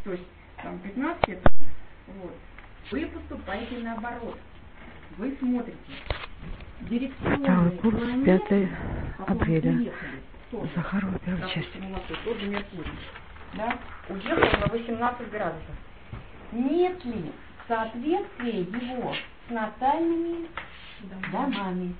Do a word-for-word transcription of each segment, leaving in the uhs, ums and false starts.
То есть там пятнадцать это вот. Вы поступаете наоборот. Вы смотрите дирекционные курс пятое апреля. уехали, Захарова, первая часть. Тот же Меркурий. Да? Уехал на восемнадцать градусов. Нет ли соответствия его с натальными домами?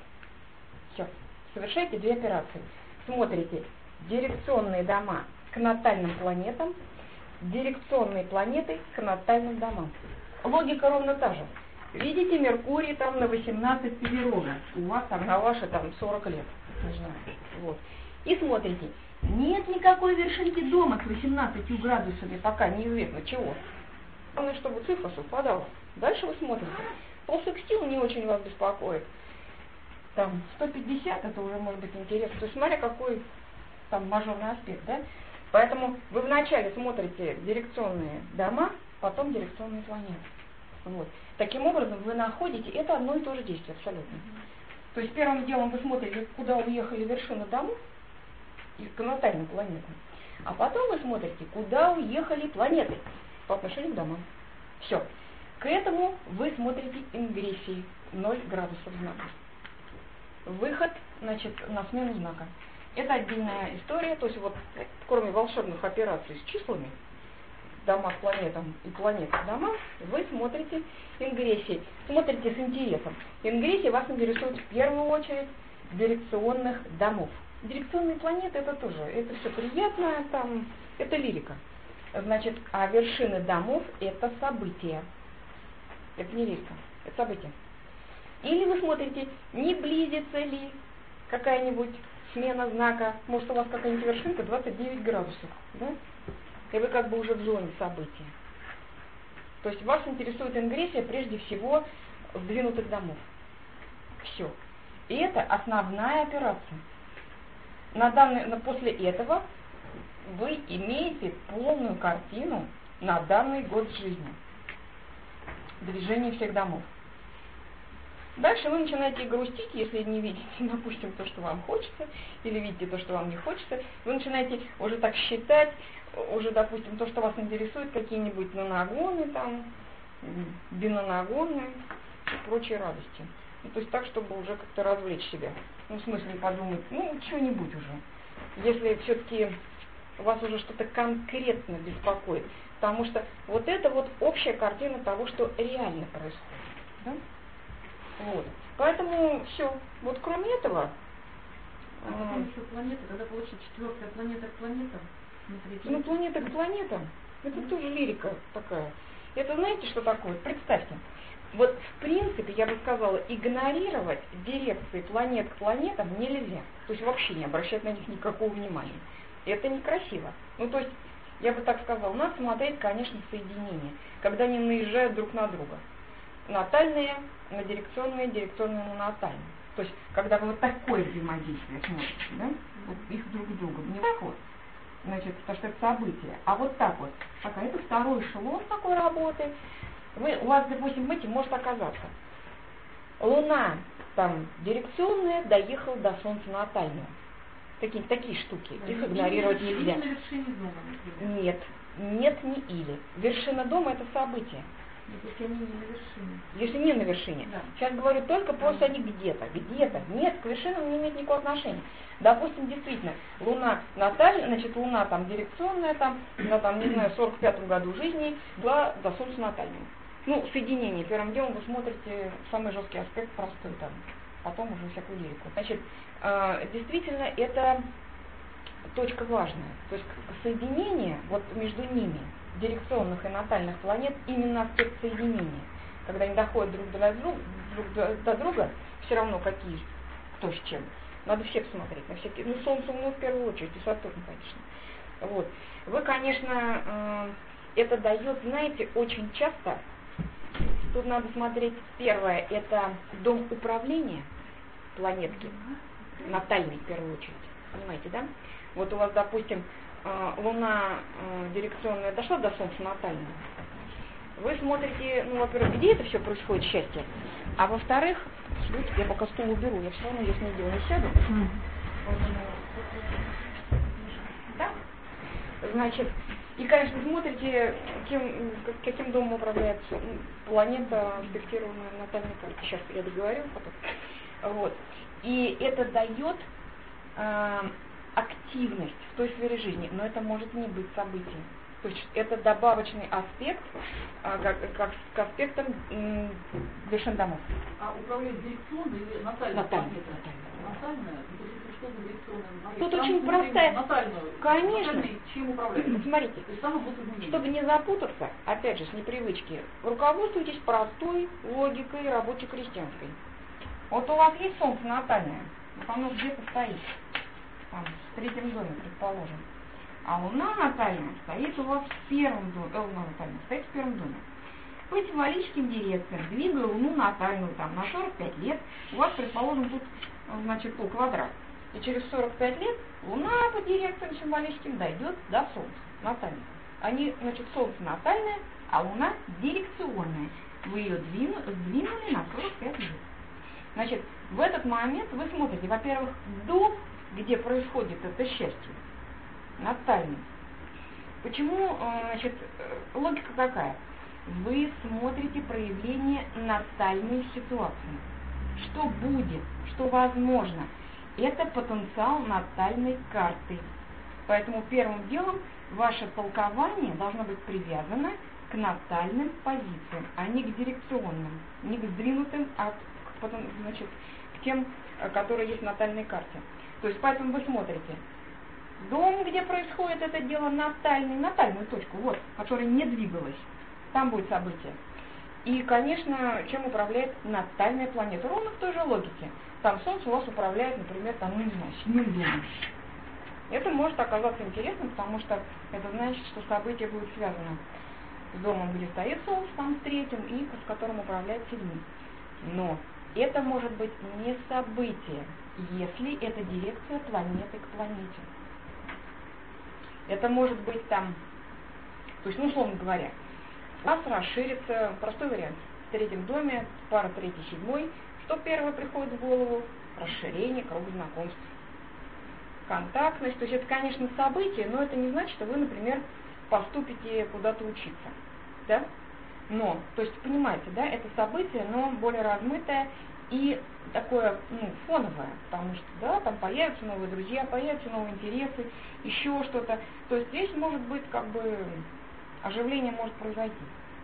Все. Совершайте две операции. Смотрите дирекционные дома к натальным планетам, дирекционные планеты к натальным домам. Логика ровно та же. Видите, Меркурий там на восемнадцать Северона, у вас там на ваши там сорок лет. Не знаю. Вот. И смотрите, нет никакой вершинки дома с восемнадцатью градусами, пока неизвестно чего. Главное, чтобы цифра совпадала. Дальше вы смотрите. Полсекстил не очень вас беспокоит. Там сто пятьдесят, это уже может быть интересно. То есть смотря какой там мажорный аспект, да? Поэтому вы вначале смотрите дирекционные дома, потом дирекционные планеты. Вот. Таким образом вы находите, это одно и то же действие абсолютно. То есть первым делом вы смотрите, куда уехали вершины домов, и к натальным планетам. А потом вы смотрите, куда уехали планеты по отношению к домам. Все. К этому вы смотрите ингрессии ноль градусов знака. Выход, значит, на смену знака. Это отдельная история, то есть вот кроме волшебных операций с числами, дома к планетам и планеты к домам, вы смотрите ингрессии. Смотрите с интересом. Ингрессии вас интересуют в первую очередь дирекционных домов. Дирекционные планеты это тоже, это все приятно, там, это лирика. Значит, а вершины домов это события. Это не лирика, это события. Или вы смотрите, не близится ли какая-нибудь смена знака, может у вас какая-нибудь вершинка двадцать девять градусов, да? И вы как бы уже в зоне события. То есть вас интересует ингрессия прежде всего сдвинутых домов. Все. И это основная операция. На данный, на, после этого вы имеете полную картину на данный год жизни. Движение всех домов. Дальше вы начинаете грустить, если не видите, допустим, то, что вам хочется, или видите то, что вам не хочется. Вы начинаете уже так считать, уже, допустим, то, что вас интересует, какие-нибудь наногоны, там, бинаногоны и прочие радости. Ну, то есть так, чтобы уже как-то развлечь себя. Ну, в смысле подумать, ну, что-нибудь уже. Если все-таки вас уже что-то конкретно беспокоит. Потому что вот это вот общая картина того, что реально происходит. Да? Вот. Поэтому все. Вот кроме этого... А потом еще планета, когда получится четвертая планета к планетам. Ну, планета к планетам, это mm-hmm. тоже лирика такая. Это знаете, что такое? Представьте. Вот в принципе, я бы сказала, игнорировать дирекции планет к планетам нельзя. То есть вообще не обращать на них никакого внимания. Это некрасиво. Ну, то есть, я бы так сказала, надо смотреть, конечно, соединения, когда они наезжают друг на друга. Натальные на дирекционные, дирекционные на натальные. То есть, когда вы вот такое взаимодействие смотрите, да, вот их друг с другом, не так вот, значит, потому что это событие, а вот так вот, пока это второй эшелон такой работы, вы, у вас, допустим, эти может оказаться, Луна там дирекционная доехала до Солнца натального. Такие, такие штуки, да, их игнорировать или, нельзя. Или на вершине дома, нет, нет, не или. Вершина дома это событие. Если они не на вершине. Если не на вершине. Да. Сейчас говорю только просто да. Они где-то. Где-то. Нет, к вершинам не имеет никакого отношения. Допустим, действительно, Луна натальная, значит, Луна там дирекционная, там, на там, не знаю, сорок пятом году жизни, была до Солнца натального. Ну, соединение. Первым делом вы смотрите самый жесткий аспект, простой там. Потом уже всякую лирику. Значит, э, действительно, это точка важная. То есть соединение вот между ними, дирекционных и натальных планет, именно аспект соединения. Когда они доходят друг до друга, друг до друга, все равно какие, кто с чем. Надо всех смотреть, на всякие. Ну, Солнце, ну, в первую очередь, и Сатурн, конечно. Вот. Вы, конечно, э, это дает, знаете, очень часто, тут надо смотреть, первое, это дом управления планетки, натальный, в первую очередь. Понимаете, да? Вот у вас, допустим, Луна э, дирекционная дошла до Солнца натального. Вы смотрите, ну, во-первых, где это все происходит, счастье, а во-вторых, я пока стул уберу, я все равно здесь нигде не сяду. Mm. Да? Значит, И, конечно, смотрите, кем, каким домом управляет планета, фиксированная на натальной карте. Сейчас я договорю потом. Вот. И это дает э, активность в той сфере жизни, но это может не быть событием. То есть это добавочный аспект э, как, как к аспектам э, вершин домов. А управлять дирекционной или натальной? Натальной. Натальная? Что за дирекционная? Тут Там очень простая. Натальную. Конечно. Натальной чем управлять? Смотрите, То есть там будут изменения. чтобы не запутаться, опять же, с непривычки, руководствуйтесь простой логикой рабоче-крестьянской. Вот у вас есть солнце натальное, вот оно где-то стоит, там, в третьем доме, предположим. А луна натальная стоит у вас в первом доме, э, луна натальная стоит в первом доме. По символическим дирекциям, двигая луну натальную там, на сорок пять лет, у вас, предположим, тут, значит, полквадрат. И через сорок пять лет луна по дирекциям символическим дойдет до солнца натального. Они, значит, солнце натальное, а луна дирекционная. Вы ее двину, сдвинули на сорок пять лет. Значит, в этот момент вы смотрите, во-первых, дом, где происходит это счастье, натальный. Почему, значит, логика какая? Вы смотрите проявление натальной ситуации. Что будет, что возможно. Это потенциал натальной карты. Поэтому первым делом ваше толкование должно быть привязано к натальным позициям, а не к дирекционным, не к сдвинутым, а к, потом, значит, к тем, которые есть в натальной карте. То есть поэтому вы смотрите дом, где происходит это дело, натальный, натальную точку, вот, которая не двигалась, там будет событие. И, конечно, чем управляет натальная планета? Ровно в той же логике. Там Солнце у вас управляет, например, там, ну не знаю, седьмым домом. Это может оказаться интересным, потому что это значит, что событие будет связано с домом, где стоит Солнце, там с третьим, и с которым управляет седьмым. Но это может быть не событие, если это дирекция планеты к планете. Это может быть там, то есть, ну, условно говоря, у вас расширится, простой вариант, в третьем доме, пара третий, седьмой, что первое приходит в голову? Расширение круга знакомств. Контактность, то есть это, конечно, событие, но это не значит, что вы, например, поступите куда-то учиться, да? Но, то есть, понимаете, да, это событие, но более размытое и такое, ну, фоновое, потому что, да, там появятся новые друзья, появятся новые интересы, еще что-то. То есть здесь может быть, как бы, оживление может произойти.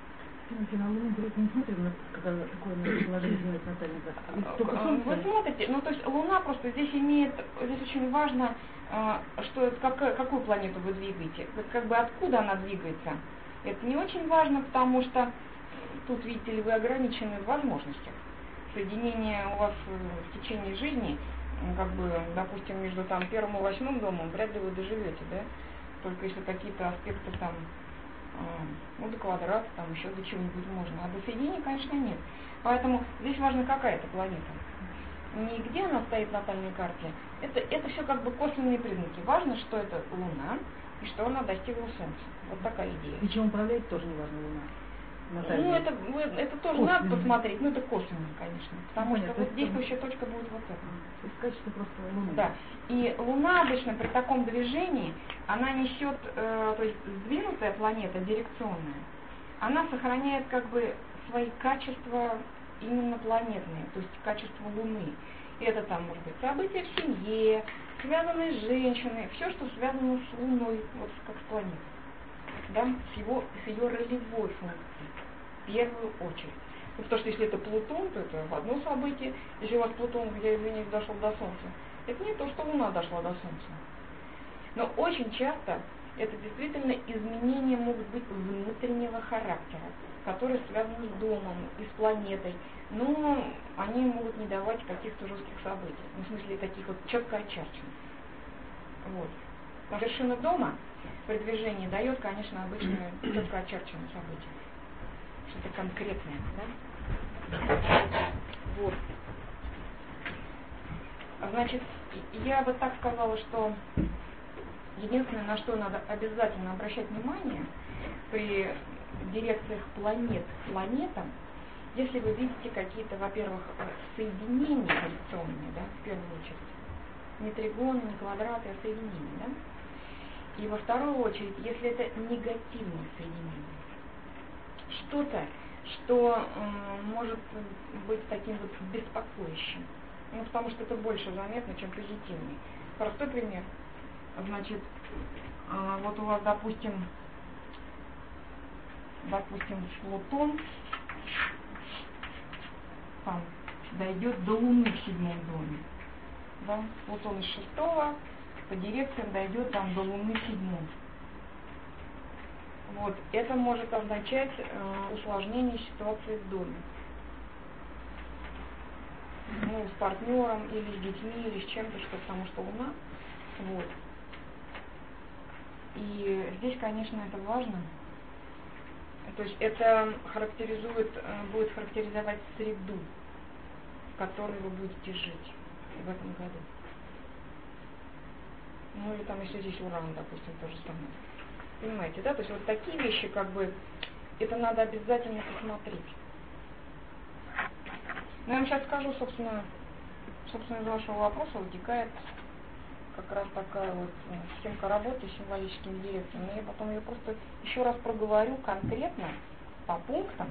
На Луну не смотрим, когда такое положение делает натальный карта. Вы смотрите, ну то есть Луна просто здесь имеет, здесь очень важно, что как, какую планету вы двигаете, как бы откуда она двигается. Это не очень важно, потому что тут, видите ли, вы ограничены в возможностях. Соединение у вас в течение жизни, как бы, допустим, между там первым и восьмым домом, вряд ли вы доживете, да? Только если какие-то аспекты там, ну, до квадрата, там еще до чего-нибудь можно. А до соединения, конечно, нет. Поэтому здесь важно, какая это планета. Не где она стоит в натальной карте. Это, это все как бы косвенные признаки. Важно, что это Луна и что она достигла Солнца. Вот такая идея. И чем управляет, тоже не важно, Луна. Наталья. Ну, это, это тоже косвенно. Надо посмотреть, но это косвенно, конечно. Потому Понятно, что вот действующая точка будет вот эта. То есть качество просто Луны. Да. И Луна обычно при таком движении, она несет, э, то есть сдвинутая планета, дирекционная, она сохраняет как бы свои качества именно планетные, то есть качество Луны. И это там может быть события в семье, связанные с женщиной, все, что связано с Луной, вот как с планетой. Да, с, его, с ее ролевой функцией, в первую очередь. Ну, потому что если это Плутон, то это одно событие. Если у вас Плутон, я извиняюсь, дошел до Солнца, это не то, что Луна дошла до Солнца. Но очень часто это действительно изменения могут быть внутреннего характера, которые связаны с домом и с планетой, но они могут не давать каких-то жестких событий, ну, в смысле таких вот четко очерченных. Вот. Но вершина дома при движении дает, конечно, обычно четко очерченные события. Что-то конкретное, да? Вот. Значит, я бы так сказала, что единственное, на что надо обязательно обращать внимание при дирекциях планет к планетам, если вы видите какие-то, во-первых, соединения дирекционные, да, в первую очередь, не тригоны, не квадраты, а соединения, да? И во вторую очередь, если это негативное соединение, что-то, что э, может быть таким вот беспокоящим, ну, потому что это больше заметно, чем позитивный. Простой пример. Значит, э, вот у вас, допустим, допустим, Плутон там дойдет до Луны в седьмом доме. Да? Плутон из шестого по дирекциям дойдет там до Луны в седьмом. Вот. Это может означать э, усложнение ситуации в доме. Ну, с партнером, или с детьми, или с чем-то, что, потому что Луна. Вот. И здесь, конечно, это важно. То есть это характеризует, будет характеризовать среду, в которой вы будете жить в этом году. Ну или там, если здесь уран, допустим, то же самое. Понимаете, да? То есть вот такие вещи, как бы, это надо обязательно посмотреть. Ну, я вам сейчас скажу, собственно, собственно, из вашего вопроса вытекает как раз такая вот ну, схемка работы с символическими дирекциями. Но я потом ее просто еще раз проговорю конкретно по пунктам,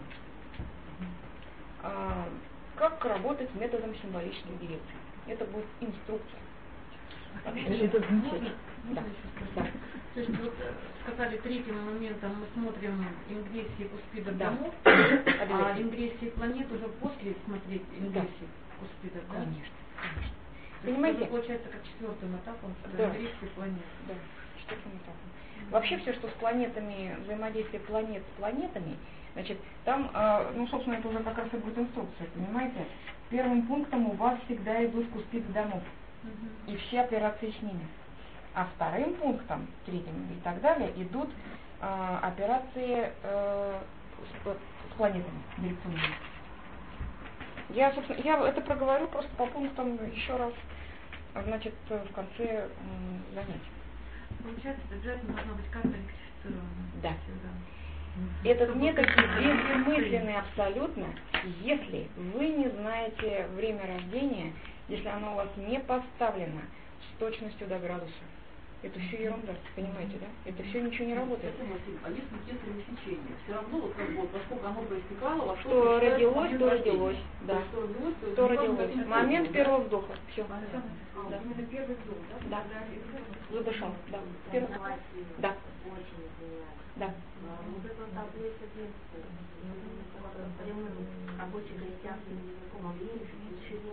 а, как работать методом символических дирекций. Это будет инструкция. Это замечательно. Да. Да. То есть вот сказали, третьим моментом мы смотрим ингрессии куспидов Да. домов, Обязательно. а ингрессии планет уже после смотреть ингрессии куспидов, да? Конечно. Конечно. То есть Понимаете? это получается как четвертым этапом Да. ингрессии планет. Да, четвертым этапом. Вообще все, что с планетами, взаимодействие планет с планетами, значит, там, э, ну, собственно, это уже как раз и будет инструкция, понимаете? Первым пунктом у вас всегда идут куспиды домов. И все операции с ними. А вторым пунктом, третьим и так далее, идут э, операции э, с, с планетами дирекционными. Я, собственно, я это проговорю просто по пунктам еще раз, значит, в конце м, занятия. Получается, это обязательно должна быть карта ректифицирована. Да. Всегда. Этот Чтобы метод как-то бессмысленный абсолютно, если вы не знаете время рождения, если оно у вас не поставлено с точностью до градуса. Это все ерунда, понимаете, да? Это все ничего не работает. А если кесарево сечение, все равно, вот как бы, поскольку оно проистекало, во что Что считается родилось, момент то рождения. родилось, да. Что родилось, то Что неважно, родилось. каким Момент образом, первого вдоха. Все. А, Да. именно первый вдох, да? Да. Задышал, да. Первый. Да. Да. Вот это вот таблица детства, прямым рабоче-крестьянским языком объявили, чего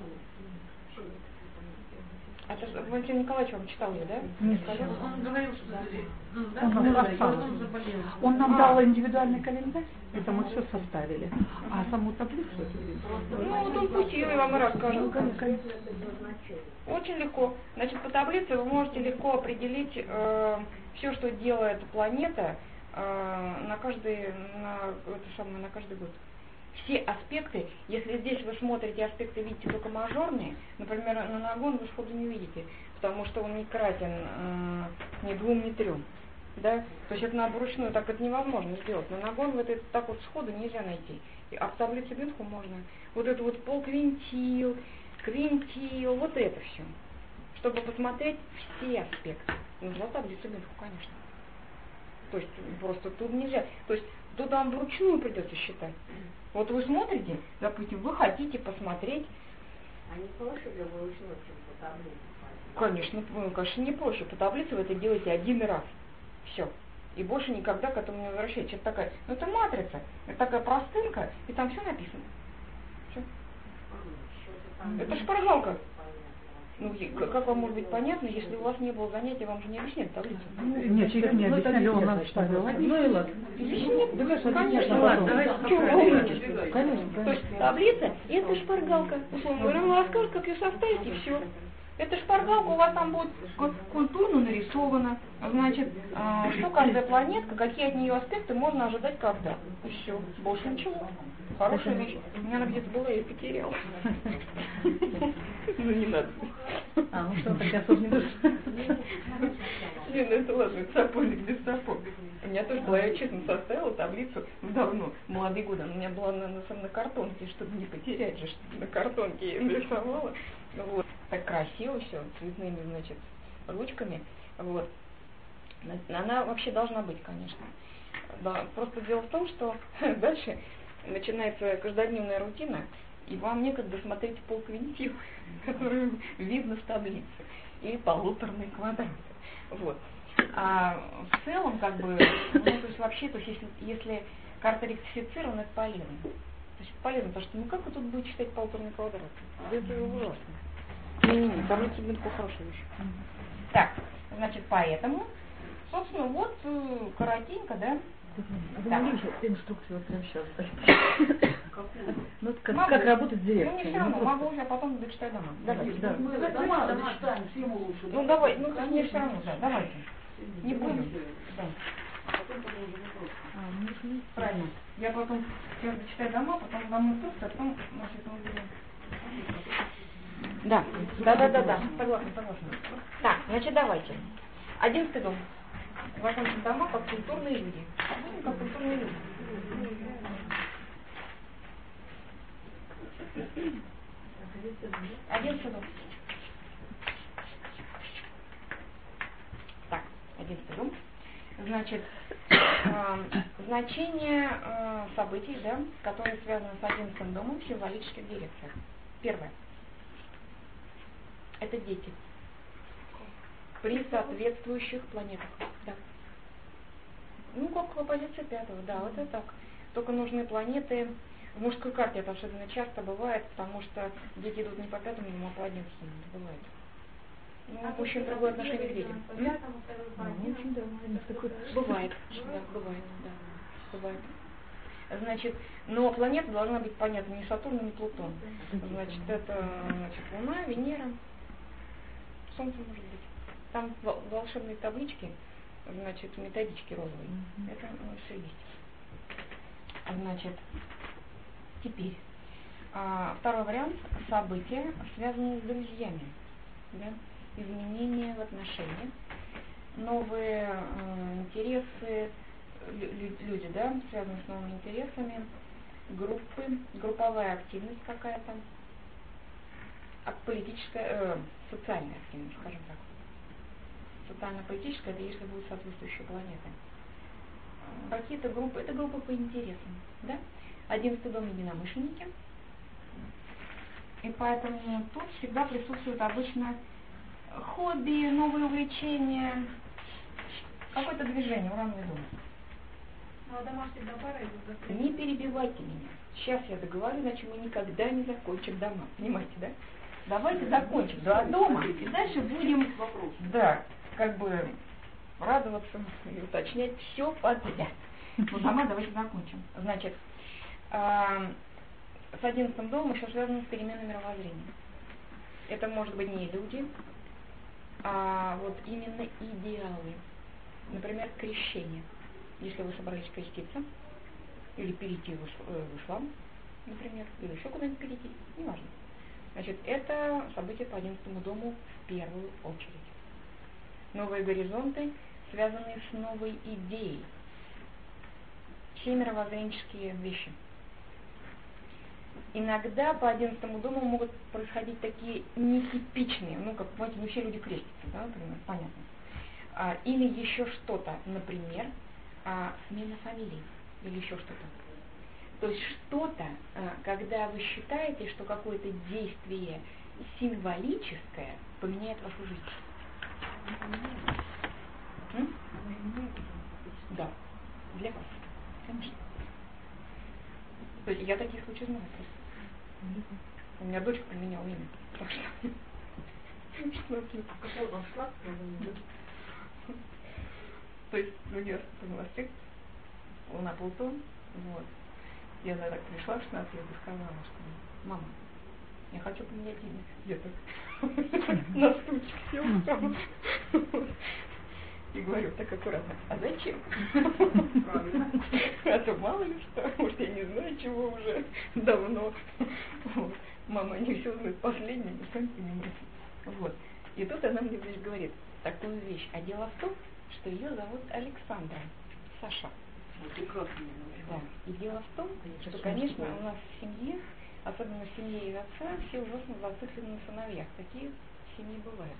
Это ж Валентин Николаевич вам читал ее, да? Не сказал? Он говорил, что да. Ну, да, Он ну, нам да, рассказал. и потом заболел. Он нам А. дал индивидуальный календарь, это мы все составили. А саму таблицу... Ну, вот он пустил, и вам и расскажет. Очень легко. Значит, по таблице вы можете легко определить э, все, что делает планета э, на каждый, на, это самое, на каждый год. Все аспекты, если здесь вы смотрите аспекты, видите только мажорные, например, на нагон вы сходу не видите, потому что он не кратен э, ни двум, ни трем. Да? То есть это надо вручную, так это невозможно сделать. На нагон вы это так вот сходу нельзя найти. А в таблице Бинху можно. Вот это вот полквинтил, квинтил, вот это все. Чтобы посмотреть все аспекты. Нужна таблица Бинху, конечно. То есть просто тут нельзя. То есть тут вам вручную придется считать. Вот вы смотрите, допустим, вы хотите посмотреть. А не проще для вручную, чем по таблице? Конечно, ну, конечно, не проще. По таблице вы это делаете один раз. Все. И больше никогда к этому не возвращаетесь. Это такая, ну это матрица, это такая простынка, и там все написано. Все. Это шпаргалка. Ну, как вам может быть понятно, если у вас не было занятия, вам же не объясняют таблицу? Нет, через не объясняли, он нам ставил. Ну и ладно. Конечно, ладно, давайте Чего вы пока. волнуетесь? Конечно. То есть таблица – это шпаргалка. Условно говоря, вам расскажут, как ее составить, и все. Это шпаргалка, у вас там будет культурно нарисовано, значит, э, что каждая планетка, какие от нее аспекты можно ожидать когда. И все, больше ничего. Хорошая вещь. У меня она где-то была, я ее потеряла. Ну не надо. А, ну что, так особо не душ. Не, ну это ладно, это сапожник без сапог. У меня тоже была, я честно составила таблицу давно, в молодые годы. Она у меня была на, на, на картонке, чтобы не потерять же, чтобы на картонке я нарисовала. Вот. Так красиво все, цветными, значит, ручками. Вот. Она вообще должна быть, конечно. Да, просто дело в том, что дальше начинается каждодневная рутина, и вам некогда смотреть полквинтил, который видно в таблице, или полуторные квадраты. Вот. А в целом, как бы, ну, то есть вообще, то есть если, если карта ректифицирована, это полезно. То есть полезно, потому что ну как вы тут будете читать полуторные квадраты? Это ужасно. Не-не-не, таблица будет хорошая вещь. Так, значит, поэтому, собственно, вот коротенько, да? А вы могли еще инструкцию вот прямо сейчас? Ну, как, как работать с дирекцией? Ну, не все равно, могу уже, а потом дочитаю дома. Давайте. Да. Мы дома дочитаем, всем лучше. Ну, давай, ну, мне все равно, да, давайте. Не будем. Да. Потом продолжим вопрос. А, ну, если есть. Правильно. Я потом сейчас дочитаю дома, потом дам инструкцию, а потом, значит, мы будем... Да, да, да, да, да, согласна, согласна. Так, значит, давайте. Одиннадцатый дом. Закончим дома как культурные люди. Будем как культурные люди. Одиннадцатый дом. Так, одиннадцатый дом. Значит, э, значение э, событий, да, которые связаны с одиннадцатым домом в символических дирекциях. Первое. Это дети. При соответствующих планетах. Да. Ну, как позиция пятого, да, вот это так. Только нужны планеты. В мужской карте это особенно часто бывает, потому что дети идут не по пятому, но по одиннадцатому. Это бывает. Ну, а мужчин другое отношение к детям. Бывает, да, бывает, да, бывает. Значит, но планета должна быть понятна не Сатурн, не Плутон. Значит, это значит, Луна, Венера, Солнце может быть. Там волшебные таблички, значит, методички розовые. Это ну, все есть. Значит, теперь а, второй вариант — события, связанные с друзьями. Да? Изменения в отношениях, новые э, интересы, лю- люди, да, связанные с новыми интересами, группы, групповая активность какая-то, а политическая, э, социальная активность, скажем так. Социально-политическая — это если будут соответствующие планеты. Какие-то группы, это группы по интересам, да? Одиннадцатый дом — единомышленники. И поэтому тут всегда присутствует обычно хобби, новые увлечения, какое-то движение, уравнивай дом. Ну, а дома всегда пора идут за... Не перебивайте меня. Сейчас я договорю, иначе мы никогда не закончим дома. Понимаете, да? Давайте закончим два дома, и дальше будем, да, как бы радоваться и уточнять все подряд. Ну, дома давайте закончим. Значит, с одиннадцатым домом еще связано с переменой мировоззрения. Это может быть не люди, а вот именно идеалы. Например, крещение. Если вы собрались креститься, или перейти в, в ислам, например, или еще куда-нибудь перейти, неважно. Значит, это событие по одиннадцатому дому в первую очередь. Новые горизонты, связанные с новой идеей. Все мировоззренческие вещи. Иногда по одиннадцатому дому могут происходить такие нетипичные, ну, как, понимаете, не все люди крестятся, да, например, понятно. А, или еще что-то, например, а, смена фамилии, или еще что-то. То есть что-то, а, когда вы считаете, что какое-то действие символическое поменяет вашу жизнь. М? Да, для вас, конечно. То есть я таких случаев знаю просто. У меня дочка поменяла имя. Так что... То есть у нее шестнадцать, Луна, Плутон, вот. Я так пришла в шестнадцать лет и сказала, что мама, я хочу поменять имя. Я так на стульчик села. И говорю, так аккуратно, а зачем? А то мало ли что, может я не знаю чего уже давно. Вот. Мама не все знает последнее, вы сами понимаете. Вот. И тут она мне, значит, говорит такую вещь. А дело в том, что ее зовут Александра, Саша. Да. И дело в том, что, конечно, у нас в семье, особенно в семье ее отца, все ужасно зациклены на сыновьях. Такие семьи бывают.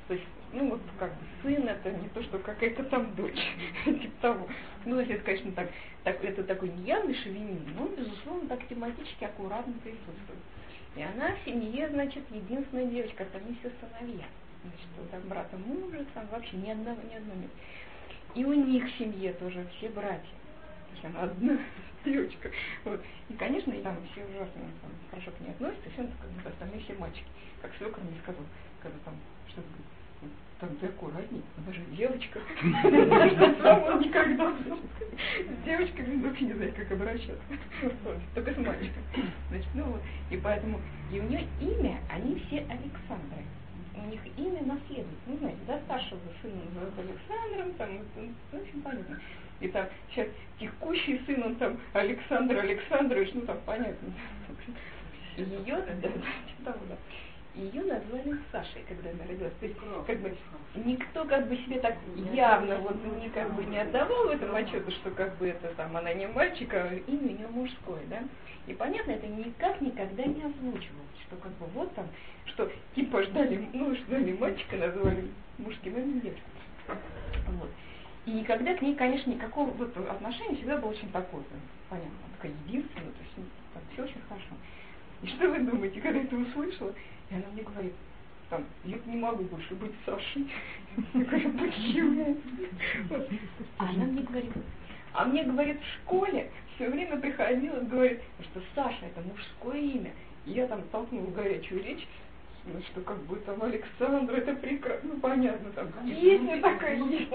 То есть, ну вот как бы сын это не то, что какая-то там дочь, типа того. Ну, если это, конечно, так, так, это такой неявный шовинизм, но он, безусловно, так тематически аккуратно присутствует. И она в семье, значит, единственная девочка, остальные все сыновья. Значит, вот там брата мужа, там вообще ни одного, ни одного нет. И у них в семье тоже все братья. То есть она одна девочка. Вот. И, конечно, и там все ужасно там, хорошо к ней относятся, все, как остальные все мальчики. Как свекр мне сказал, когда там что-то говорит, там ты аккуратней, она же девочка. Сам он никогда с девочками вообще не знает, как обращаться. Только с мальчиком. Значит, ну вот, и поэтому, и у нее имя, они все Александры. У них имя наследует. Ну, знаете, да, старшего сына называют Александром, там, ну, очень понятно. И там сейчас текущий сын, он там Александр Александрович, ну, там понятно. Ее, да, да, да, да. Ее назвали Сашей, когда она родилась. То есть, как бы, никто как бы себе так явно вот не как бы не отдавал в этом отчету, что как бы это там она не мальчик, а имя у нее мужское, да. И понятно, это никак никогда не озвучивалось, что как бы вот там, что типа ждали, ну, ждали мальчика, назвали мужским именем девочку. Вот. И никогда к ней, конечно, никакого вот отношения всегда было очень такое, понятно, такая единственная, то есть ну, там все очень хорошо. И что вы думаете, когда это услышала? И она мне говорит, там, я не могу больше быть Сашей. Я говорю, почему? Вот. А она мне говорит, а мне, говорит, в школе все время приходила, говорит, что Саша это мужское имя. И я там толкнула горячую речь, ну, что как бы там Александр, это прекрасно, ну понятно, там песня такая есть.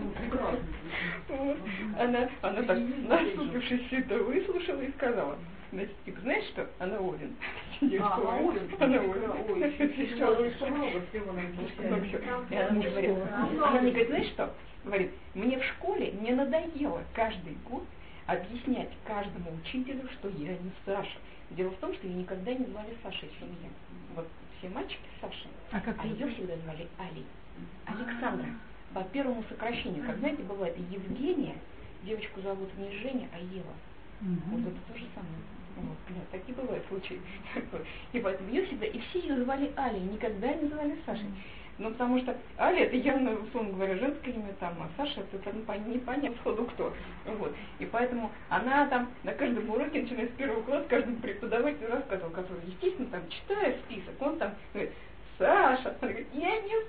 Она, она так, насупившись, все это выслушала и сказала, значит, типа, знаешь что, она Олин. А, она Олин? Она Олин. Еще лучше. И она мне говорит, она мне говорит, знаешь что, говорит, мне в школе не надоело каждый год объяснять каждому учителю, что я не Саша. Дело в том, что ее никогда не звали Сашей в семье. Вот все мальчики Саши, а, как а ее всегда звали Али. Александра. По первому сокращению. Как знаете, бывает Евгения, девочку зовут не Женя, а Ева. Угу. Вот это то же самое. Вот, да, такие бывают случаи. И поэтому ее всегда, и все ее звали Али, никогда не звали Сашей. Ну, потому что Аля это явно, условно говоря, женское имя там, а Саша это там непонятно сходу кто. Вот. И поэтому она там на каждом уроке, начиная с первого класса, каждому преподавателю рассказывал, который, естественно, там, читая список, он там говорит, Саша, она говорит, я не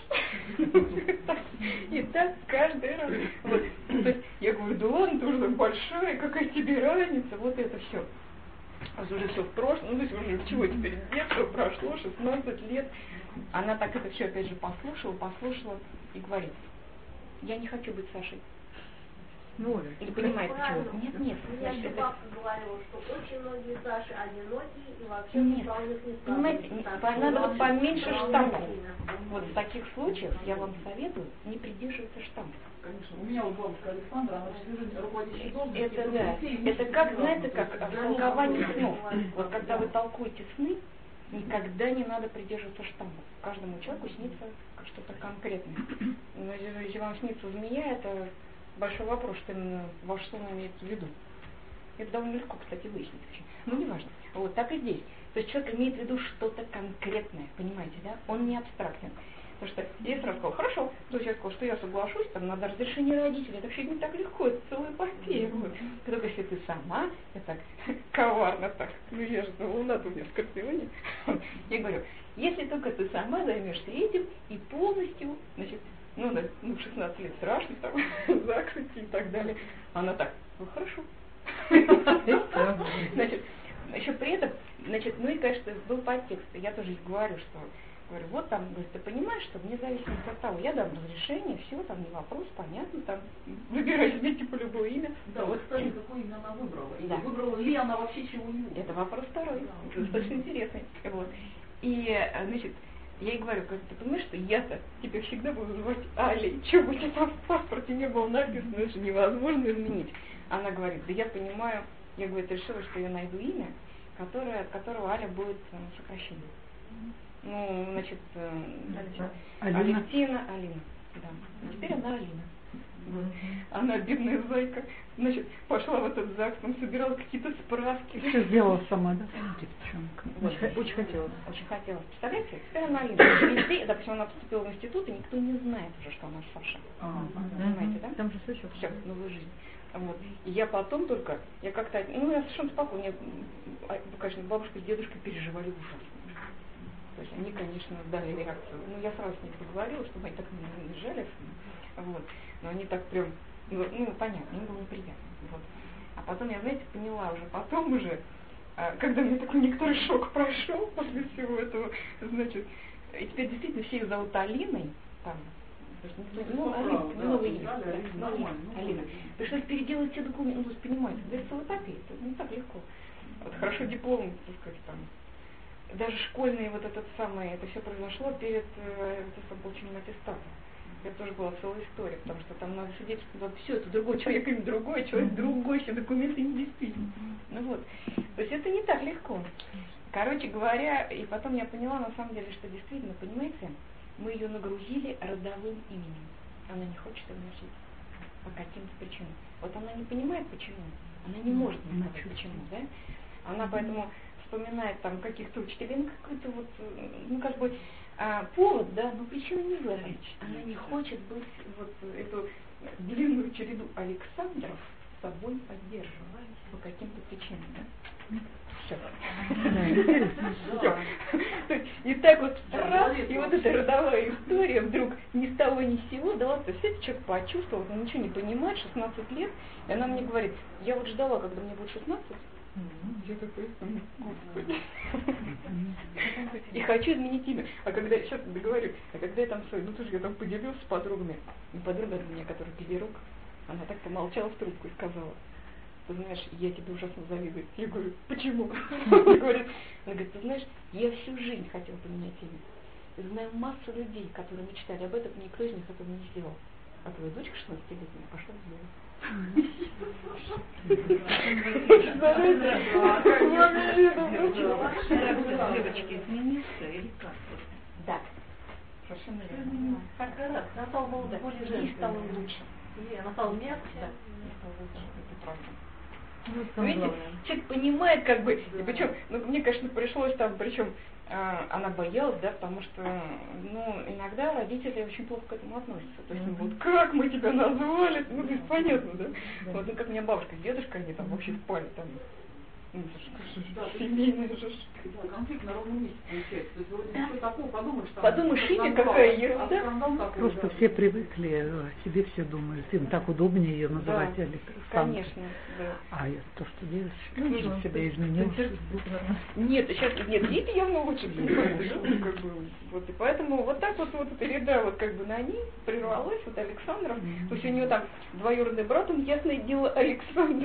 Саша. И так каждый раз. Вот. То есть я говорю, да ладно, ты уже большая, какая тебе разница, вот это все. А уже все в прошлом, ну то есть уже чего теперь, детство прошло, шестнадцать лет. Она так это все опять же послушала, послушала и говорит, я не хочу быть Сашей. Ну, или понимаете, почему? Нет, нет. Мне значит, папа это... говорил, что очень многие Саши одинокие и вообще нет. Не понимаете, не, надо вот поменьше штампов. Вот в таких случаях я вам советую не придерживаться штампов. Конечно, у меня вот бабушка Александра, она всю жизнь руководящая должность. Это да. Это как, знаете, как в толковании снов. Вот когда вы толкуете сны, никогда не надо придерживаться штампов. Каждому человеку снится что-то конкретное. Но если вам снится змея, это большой вопрос, что именно, во что он имеет в виду. Это довольно легко, кстати, выяснить. Ну, неважно. Вот так и здесь. То есть человек имеет в виду что-то конкретное, понимаете, да? Он не абстрактен. Потому что я сразу сказала, хорошо, то есть я сказала, что я соглашусь, там надо разрешение родителей, это вообще не так легко, это целая эпопея. Вот. Только если ты сама, я так коварно так, ну я же луна-то у меня в Скорпионе. Я говорю, если только ты сама займешься этим и полностью, значит, ну, да, ну, в шестнадцать лет страшно, там, ЗАГС идти и так далее. Она так, ну, хорошо. Значит, еще при этом, значит, ну и, конечно, был подтекст. Я тоже говорю, что, говорю, вот там, говорит, ты понимаешь, что вне зависимости от того, я дам разрешение, все, там не вопрос, понятно, там, выбирай себе, типа, любое имя. Да, вот, кстати, какое имя она выбрала? Да. И выбрала ли она вообще чего-нибудь? Это вопрос второй, достаточно интересный. Вот. И, значит, я ей говорю, как ты понимаешь, что я-то тебя всегда буду называть Алей, что бы у тебя там в паспорте не было написано, это же невозможно изменить. Она говорит, да я понимаю, я, говорит, решила, что я найду имя, которое, от которого Аля будет э, сокращение. Ну, значит, э, Алевтина, Алина, да. И теперь она Алина. Вот. Она, бедная зайка, значит, пошла в этот ЗАГС, там собирала какие-то справки. Все сделала сама, да? Девчонка. Вот. Очень, очень хотела. Очень хотела. Представляете? Теперь она Алина. Везде, допустим, она поступила в институт, и никто не знает уже, что она Саша. А, Понимаете, да? Там же слышал. Все, новую жизнь. Вот. И я потом только, я как-то, ну, я совершенно спокойно, мне, конечно, бабушка и дедушка переживали ужасно. То есть они, конечно, дали реакцию. Ну, я сразу с ними поговорила, чтобы они так не жались. Вот. Но они так прям, ну, ну, понятно, им было неприятно. Вот. А потом я, знаете, поняла уже, потом уже, когда мне такой некоторый шок прошел после всего этого, значит, и теперь действительно все ее зовут Алиной, там, то есть никто, ну, Алина, ну, новое имя, да, новое, Алина. Пришлось переделать все документы, ну, понимаете, говорится, вот так и это не так легко. Вот хорошо диплом, так сказать, там, даже школьные вот этот самый, это все произошло перед э, получением аттестата. Это тоже была целая история, потому что там надо сидеть, вот все, это другой человек, именно другой человек, другой, все документы недействительны. Ну вот, то есть это не так легко. Короче говоря, и потом я поняла на самом деле, что действительно, понимаете, мы ее нагрузили родовым именем. Она не хочет его носить по каким-то причинам. Вот она не понимает почему, она не может понимать почему, да? Она поэтому вспоминает там каких-то учителей, ну какой-то вот, ну как бы а, повод, да, но причина не в этом. Она не хочет быть вот эту длинную череду Александров с собой поддерживать по каким-то причинам, да? Все. И так вот раз, и вот эта родовая история вдруг ни с того ни с сего, да ладно, все человек почувствовал, он ничего не понимает, шестнадцать лет, и она мне говорит, я вот ждала, когда мне будет шестнадцать, я такой, господи. И хочу изменить имя. А когда, сейчас договорю, а когда я там свой, ну тоже я там поделюсь с подругами. И подруга у меня, которая педирук, она так помолчала в трубку и сказала, ты знаешь, я тебе ужасно завидую. Я говорю, почему? Она говорит, она говорит, ты знаешь, я всю жизнь хотела поменять имя. Я знаю массу людей, которые мечтали об этом, и никто из них этого не сделал. А твоя дочка шестнадцатилетняя пошла сделать. Девочки изменился или как? Да. Совершенно верно. Характер, она стала более женской. Стала лучше. Она стала мягче. Да. Стала лучше. Это правда. Ну, видите, человек понимает, как бы, и причем, ну, мне, конечно, пришлось там, причем, э, она боялась, да, потому что, ну, иногда родители очень плохо к этому относятся. То есть, ну, вот как мы тебя назвали, ну, то есть, понятно, да? Вот, ну, как у меня бабушка с дедушкой, они там вообще спали, там, ну, семейные же. Да, конфликт на ровном месте получается. То есть, вроде ничего такого, подумаешь, там... Подумаешь, имя какая ерунда. Просто все привыкли, о себе все думали, им так удобнее ее называть, да, Александр. Конечно, да. А я то, что девочка, ну, себя изменилась. Нет, сейчас нет, дети явно лучше понимают, как бы, вот, и поэтому вот так вот, вот эта ряда, вот как бы на ней прервалась, вот Александров, mm-hmm. то есть у нее там двоюродный брат, он, ясное дело, Александр.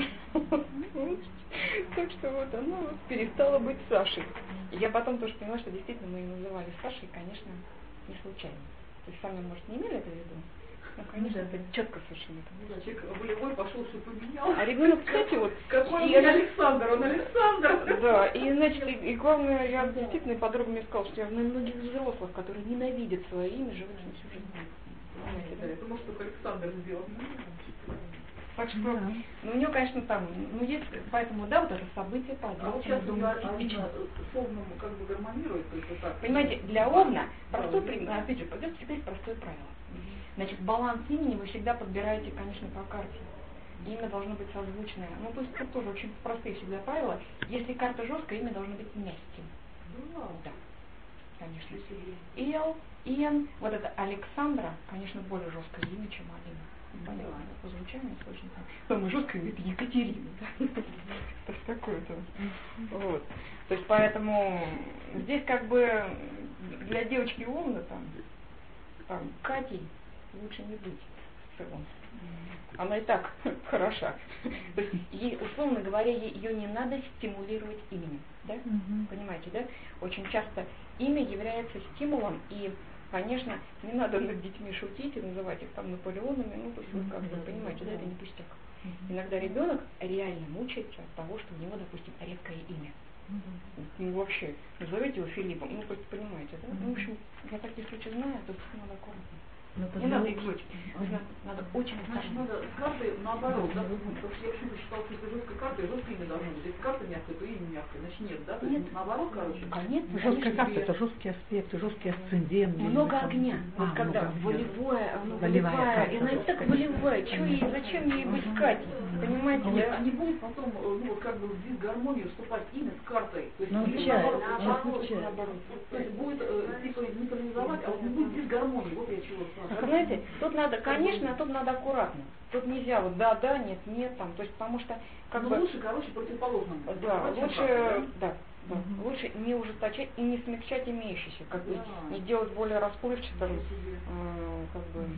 Так что вот она вот перестала быть Сашей. И я потом тоже поняла, что действительно мы ее называли Сашей, конечно, не случайно. То есть сами, может, не имели это в виду? Ну, конечно, это четко совершенно. Да, человек волевой пошел, все поменял. А ребенок, кстати, вот... Какой он Александр, он Александр! Да, и, значит, и, и главное, я действительно, и подруга мне сказала, что я знаю многих взрослых, которые ненавидят свое имя, живут с ним всю жизнь. Понимаете, да? Это может только Александр сделал. Так что, да. Ну, у нее, конечно, там, ну, есть, поэтому, да, вот это событие, а вот сейчас думаю, Алина с Овном как бы гармонирует только так. Понимаете, для Овна, простой, да, опять же, пойдет теперь простое правило. Значит, баланс имени вы всегда подбираете, конечно, по карте. Имя должно быть созвучное. Ну, то есть тут тоже очень простые всегда правила. Если карта жесткая, имя должно быть мягким. Да, да, конечно. Ил, Иэн, вот это Александра, конечно, более жесткое имя, чем Алина. Понятно, по звучанию слышно. Самое жесткое это Екатерина. Да? То есть такое-то. Вот. То есть поэтому здесь как бы для девочки Овна там, там Катей лучше не быть в целом. Она и так хороша. То есть ей, условно говоря, ее не надо стимулировать именем. Да? Mm-hmm. Понимаете, да? Очень часто имя является стимулом, и, конечно, не надо над детьми шутить и называть их там Наполеонами, ну, то есть вы как бы понимаете, да, это не пустяк. Mm-hmm. Иногда ребенок реально мучается от того, что у него, допустим, редкое имя. Mm-hmm. Ну, вообще, назовите его Филиппом, ну, то есть понимаете, да? Mm-hmm. Ну, в общем, я такие случаи знаю, то есть надо аккуратно. Ну, Не тогда надо лучше. экзотики. Нужно, надо очень Значит, осторожно. надо с картой наоборот, да, потому что я почему-то считала, что это жесткая карта, и жесткое имя должно быть. Если карта мягкая, то имя мягкое, значит нет, да? То есть Нет. наоборот, короче. Конечно, Жесткая конечно. карта — это жесткие аспекты, жесткие асценденты. Много там. огня. А, Вот когда много огня. волевое, ну, Волевая волевая, карта, и она и так жесткая. волевая, что ей, зачем ей быть Катей? Понимаете, А, вот, да? а не будет потом, э, ну вот как бы в дисгармонию вступать имя с картой. То есть, Ну, или случайно, наоборот, ну, наоборот, случайно. наоборот. То есть будет э, типа нейтрализовать, а вот не будет дисгармонии. Вот я чего спрашиваю. Вы знаете, тут надо, конечно, тут надо аккуратно. Тут нельзя вот да, да, нет, нет, там, то есть потому что как Ну бы... лучше, короче, противоположному. Да, Давайте лучше, так, да, да, лучше не ужесточать и не смягчать имеющиеся, как бы Да. не делать более расплывчатым, э, как бы.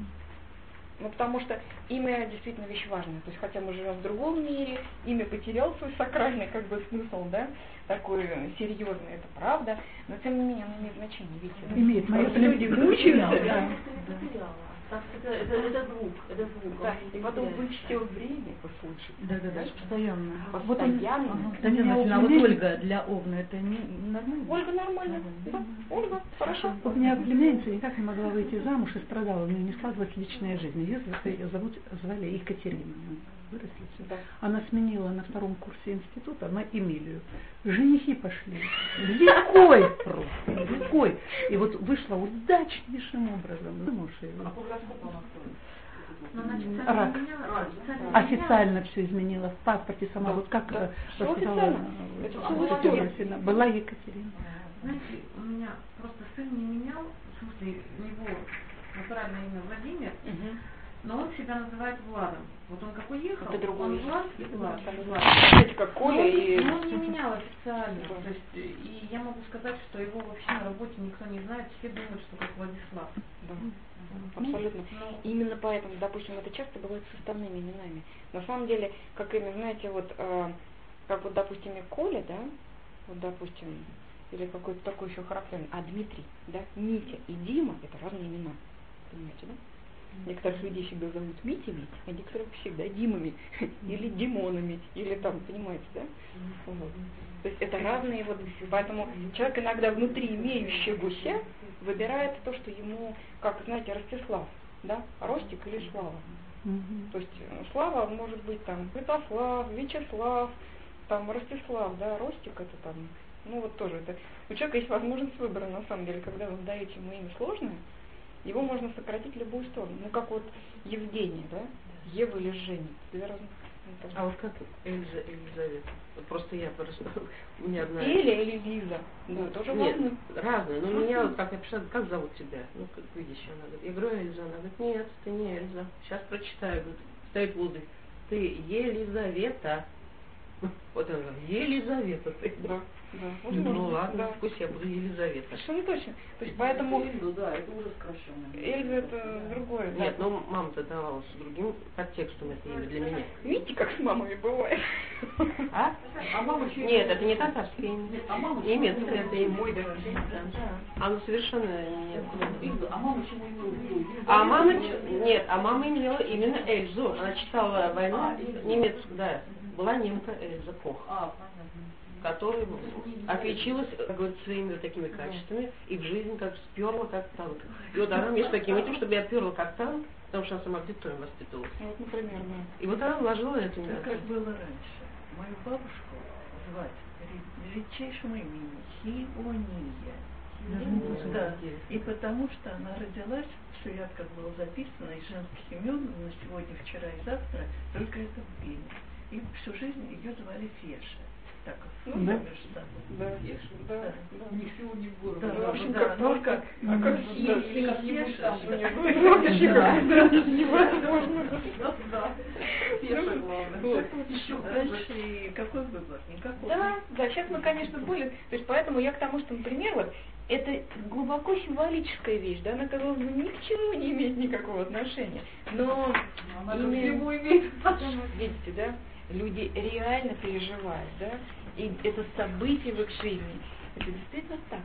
Ну, потому что имя действительно вещь важная. То есть, хотя мы живем в другом мире, имя потерял свой сакральный как бы смысл, да, такой серьезный, это правда, но тем не менее оно имеет значение, видите. Имеет. Просто Моя люди племя- мучаются, Да. да. Это, это, это звук, это звук. Да, и потом вы все время послушать. Да, да, да, постоянно. Постоянно. Вот он- ага. Татьяна Васильевна, а вот Ольга для Овна это не нормально? Ольга нормально, да, Ольга, хорошо. У меня племянница никак не могла выйти замуж и страдала, у нее не складывалась личная жизнь. Ее, ее зовут, звали Екатерина. Выросли все. Да. Она сменила на втором курсе института на Эмилию. Женихи пошли. Векой просто. Векой. И вот вышла удачнейшим образом. Ну, муж ее. А по гороскопу она кто? Но она официально Рак. не меняла, официально не Официально все изменила в паспорте сама. Да, Вот как да. э, Всё рассказала, официально. э, Это Татьяна всё в истории. Васильевна, была Екатерина. Знаете, у меня просто сын не менял, в смысле, у него натуральное имя Владимир, Угу. но он себя называет Владом. Вот он как уехал, Это другое. он Влад и Влад. Влад. Знаете, как Но Коля он, и... но он не менял официально. То есть, и я могу сказать, что его вообще на работе никто не знает, все думают, что как Владислав. Да, абсолютно. Ну, Именно поэтому, допустим, это часто бывает с составными именами. На самом деле, как имя, знаете, вот, э, как вот, допустим, и Коля, да, вот, допустим, или какой-то такой еще характерный, а Дмитрий, да, Митя и Дима — это разные имена, понимаете, да? Некоторых людей всегда зовут Митями, а некоторых всегда Димами, или Димонами, или там, понимаете, да? Вот. То есть это разные, вот, поэтому человек иногда внутри имеющий гуся выбирает то, что ему, как, знаете, Ростислав, да, Ростик или Слава. Мгм. То есть э, Слава может быть там Святослав, Вячеслав, там Ростислав, да, Ростик это там, ну вот тоже это. У человека есть возможность выбора, на самом деле, когда вы даете ему имя сложное, его можно сократить в любую сторону. Ну как вот Евгения, да, Ева или Женя. Две разных. А вот как Эльза, Елизавета? Вот просто я просто, у меня одна... Или или Лиза, да, тоже Нет, важно. разные, но меня вот как я пришла, как зовут тебя? Ну, как видишь, она говорит, я говорю, Эльза, она говорит, нет, ты не Эльза, сейчас прочитаю, говорит, стоит Луды, ты Елизавета. Вот она говорит, Елизавета ты. Да, да. Ну возможно, ладно, да. пусть я буду Елизавета. Совершенно точно. То есть поэтому Эльзу, да, это уже сокращенно. Эльза это другое. да. Нет, ну мама-то давала с другим подтекстом это имя для меня. Видите, как с мамами бывает. А? А мама еще... Нет, это не татарское имя. А мама Немецкое это имя. Ой, да. Да. Оно совершенно нет. Эльза, а мама чего имела в виду? А мама, ч- нет, а мама имела именно Эльзу. Она читала «Войну» немецкую, да. Была немка Эльза Кох, А, понятно. которая отличилась, как говорится, своими вот такими качествами и в жизни как сперла как танк. И вот она мне с таким этим, чтобы я перла как танк, потому что она сама в детдоме воспитывалась. Вот, например, да. И вот она вложила это Ну, имя. как было раньше. Мою бабушку звать ре- редчайшему имени Хиония. Да, и потому что она родилась, все ярко было записано из женских имен, на сегодня, вчера и завтра, только это имя. И всю жизнь ее звали Феша. Так, Ну, ну, да. между собой. Да, Феша. да, Да. да. Ни в силу, ни в гору. Да, Ну, в общем, да, как ну, только- как, а как Хи- да, Хи- как-нибудь Феша, там, да. Нет, ну, это вообще Да. как невозможно. Да, Феша главное. Вот. Еще Раньше и какой выбор? Никакого. Да, да, сейчас мы, конечно, более... То есть поэтому я к тому, что, например, вот, это глубоко символическая вещь, да, она, казалось бы, ни к чему не имеет никакого отношения. Но Она ко именно- всему имеет. видите, да, люди реально переживают, да, и это событие в их жизни. Это действительно так.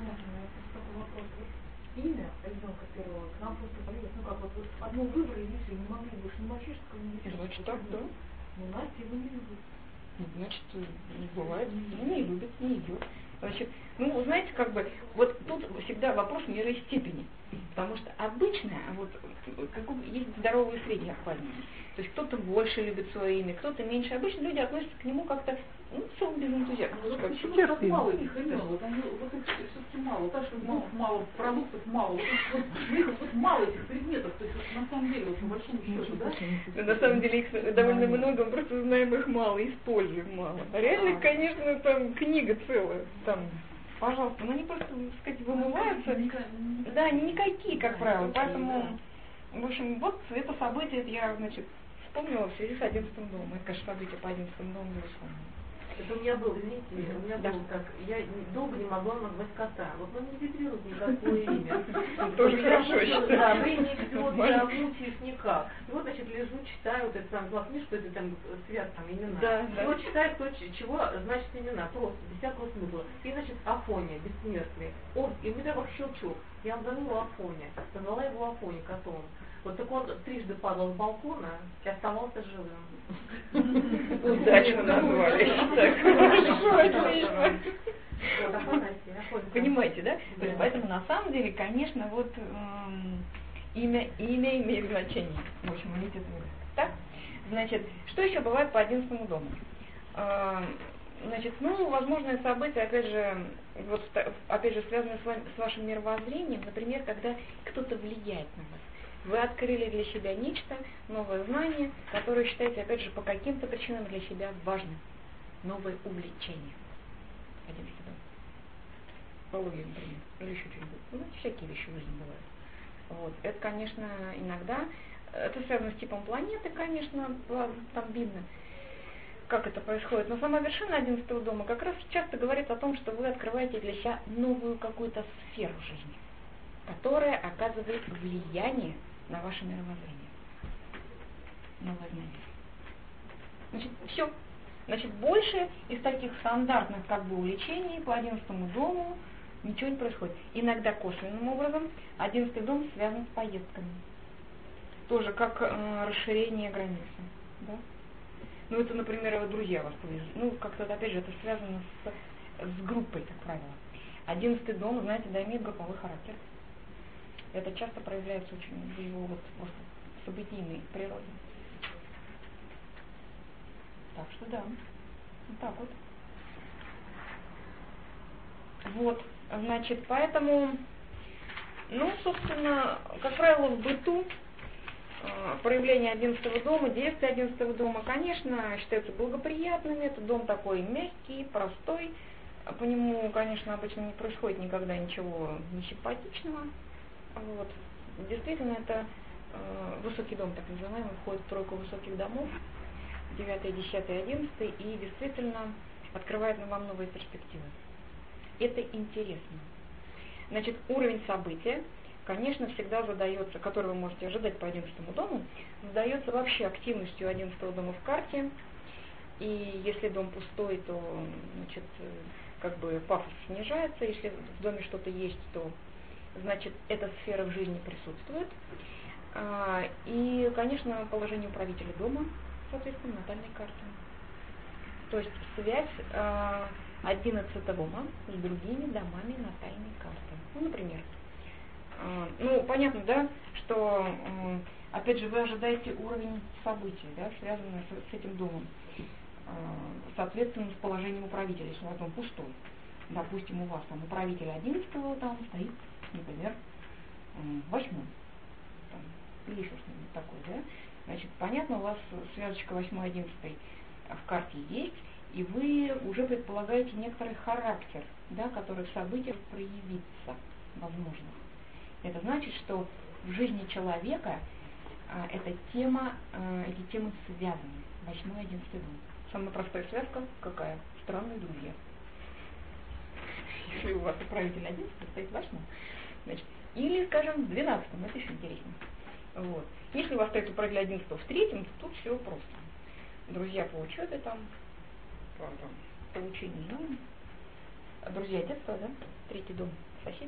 Имя ребенка первого к нам просто появилось, ну как вот, вот одно выбрали, и все, не могли больше ни мальчишеского, ни девчонского. Значит, так, да. Ну, Настя его не любит. Ну, значит, не бывает, ну, не любит, не идет. Значит, ну, знаете, как бы, вот тут всегда вопрос меры и степени. Потому что обычно, вот, как у- есть здоровые средние аквариумы. То есть кто-то больше любит свое имя, кто-то меньше. Обычно люди относятся к нему как-то, ну, в целом без энтузиазма. Ну, Как почему бы. так мало этих имен? Вот они вот их все-таки мало. Так что слов мало, продуктов мало. Вот, вот, вот, вот мало этих предметов. То есть вот, на самом деле, вот по большому счету, да? Но на самом деле их довольно много, мы просто знаем их мало, используем мало. А реально, их, конечно, там книга целая. Там, пожалуйста, но они просто, так сказать, вымываются. Да, они никакие, как правило. Поэтому, в общем, вот это событие, это я, значит, вспомнила в связи с одиннадцатым домом. Это, конечно, событие по одиннадцатому дому, безусловно. Это у меня был, извините, у меня Да. был так, я долго не могла назвать кота. Вот он не регистрирует никакое имя. Тоже Вот хорошо, я я слушала, считаю. Да, вы не все, Нормально. я мучаюсь никак. И вот, значит, лежу, читаю вот эту там была книжку, это там свят там имена. Да, И да. вот читаю, кто, ч- чего значит имена, просто, без всякого смысла. И, значит, Афония, бессмертный. Он, и у меня как щелчок. Я обзанула Афония, назвала его Афония котом. Вот так он трижды падал с балкона и оставался живым. Удачно назвали, я считаю. Хорошо, отлично. Вот, Афанасий, Афония. Понимаете, да? То Да. есть, поэтому на самом деле, конечно, вот эм, имя, имя имеет значение. В общем, имейте это в виду. Так? Значит, что еще бывает по одиннадцатому дому? Эм, Значит, ну, возможное событие, опять же, вот, опять же, связанное с, вами, с вашим мировоззрением, например, когда кто-то влияет на вас. Вы открыли для себя нечто, новое знание, которое считаете, опять же, по каким-то причинам для себя важным. Новое увлечение. Одиннадцатый дом. Экология, например, или еще что-нибудь. Ну, всякие вещи в жизни бывают. Вот. Это, конечно, иногда, это связано с типом планеты, конечно, там видно, как это происходит. Но сама вершина одиннадцатого дома как раз часто говорит о том, что вы открываете для себя новую какую-то сферу жизни, которая оказывает влияние на ваше мировоззрение. Новое знание. Значит, все. Значит, больше из таких стандартных как бы увлечений по одиннадцатому дому ничего не происходит. Иногда косвенным образом одиннадцатый дом связан с поездками. Тоже как э, расширение границы. Да? Ну, это, например, вот друзья вас повезут. Ну, как-то, опять же, это связано с, с группой, как правило. Одиннадцатый дом, знаете, да, имеет групповой характер. Это часто проявляется очень в его вот просто событийной природе. Так что да, вот так вот. Вот, значит, поэтому, ну, собственно, как правило, в быту э, проявление одиннадцатого дома, действия одиннадцатого дома, конечно, считаются благоприятными. Это дом такой мягкий, простой. По нему, конечно, обычно не происходит никогда ничего несимпатичного. Вот. Действительно, это э, высокий дом, так называемый, входит в тройку высоких домов, девятый, десятый, одиннадцатый, и действительно открывает на вам новые перспективы. Это интересно. Значит, уровень события, конечно, всегда задается, который вы можете ожидать по одиннадцатому дому, задается вообще активностью одиннадцатого дома в карте. И если дом пустой, то, значит, как бы пафос снижается. Если в доме что-то есть, то, значит, эта сфера в жизни присутствует. И, конечно, положение управителя дома, соответственно, натальной карты. То есть связь одиннадцатого дома с другими домами натальной карты. Ну, например, ну, понятно, да, что, опять же, вы ожидаете уровень событий, да, связанный с, с этим домом, соответственно, с положением управителя, если у вас дом пустой. Допустим, у вас там управитель одиннадцатого там стоит, например, восьмой, или еще что-нибудь такое, да. Значит, понятно, у вас связочка восьмой одиннадцатый в карте есть, и вы уже предполагаете некоторый характер, да, который в событиях проявится, возможно. Это значит, что в жизни человека а, эта тема, а, эти темы связаны. восьмой одиннадцатый дом. Самая простая связка какая? Странные друзья. Если у вас управитель одиннадцатый стоит восьмой, значит, или, скажем, в двенадцатом, это еще интереснее. Вот. Если у вас стоит управитель одиннадцатого в третьем, то тут все просто. Друзья по учебе там, по, там, по учению знаем. А друзья детства, да? Третий дом соседи.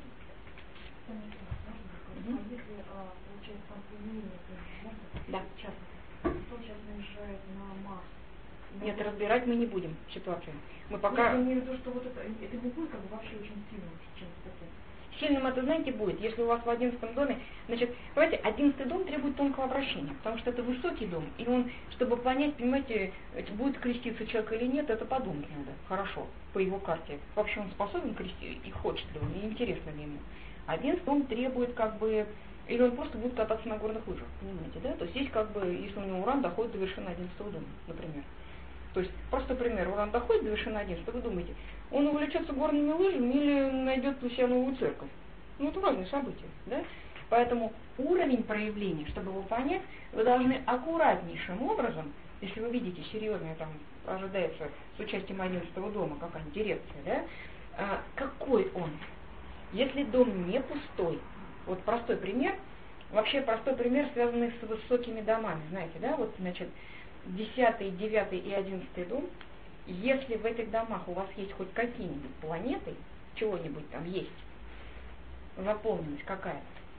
Угу. Если, а, получается, там применение президента, да. часто, кто сейчас наезжает на Марс? Нет, разбирать мы не будем ситуацию. Мы пока... Я имею в виду, что вот это, это не будет как бы вообще очень сильно сейчас такое. Сильным это, знаете, будет, если у вас в одиннадцатом доме, значит, понимаете, одиннадцатый дом требует тонкого обращения, потому что это высокий дом, и он, чтобы понять, понимаете, будет креститься человек или нет, это подумать надо, хорошо, по его карте. Вообще он способен креститься, и хочет ли он, и интересно ли ему. Одиннадцатый дом требует, как бы, или он просто будет кататься на горных лыжах, понимаете, да? То есть здесь, как бы, если у него уран доходит до вершины одиннадцатого дома, например. То есть, просто пример, уран доходит до вершины одиннадцатого, вы думаете, он увлечется горными лыжами или найдет у себя новую церковь? Ну, это разные события, да? Поэтому уровень проявления, чтобы его понять, вы должны аккуратнейшим образом, если вы видите серьезное, там, ожидается с участием одиннадцатого дома какая-нибудь дирекция, да, а, какой он? Если дом не пустой, вот простой пример, вообще простой пример, связанный с высокими домами, знаете, да, вот, значит, десятый, девятый и одиннадцатый дом, если в этих домах у вас есть хоть какие-нибудь планеты, чего-нибудь там есть, заполненность какая-то,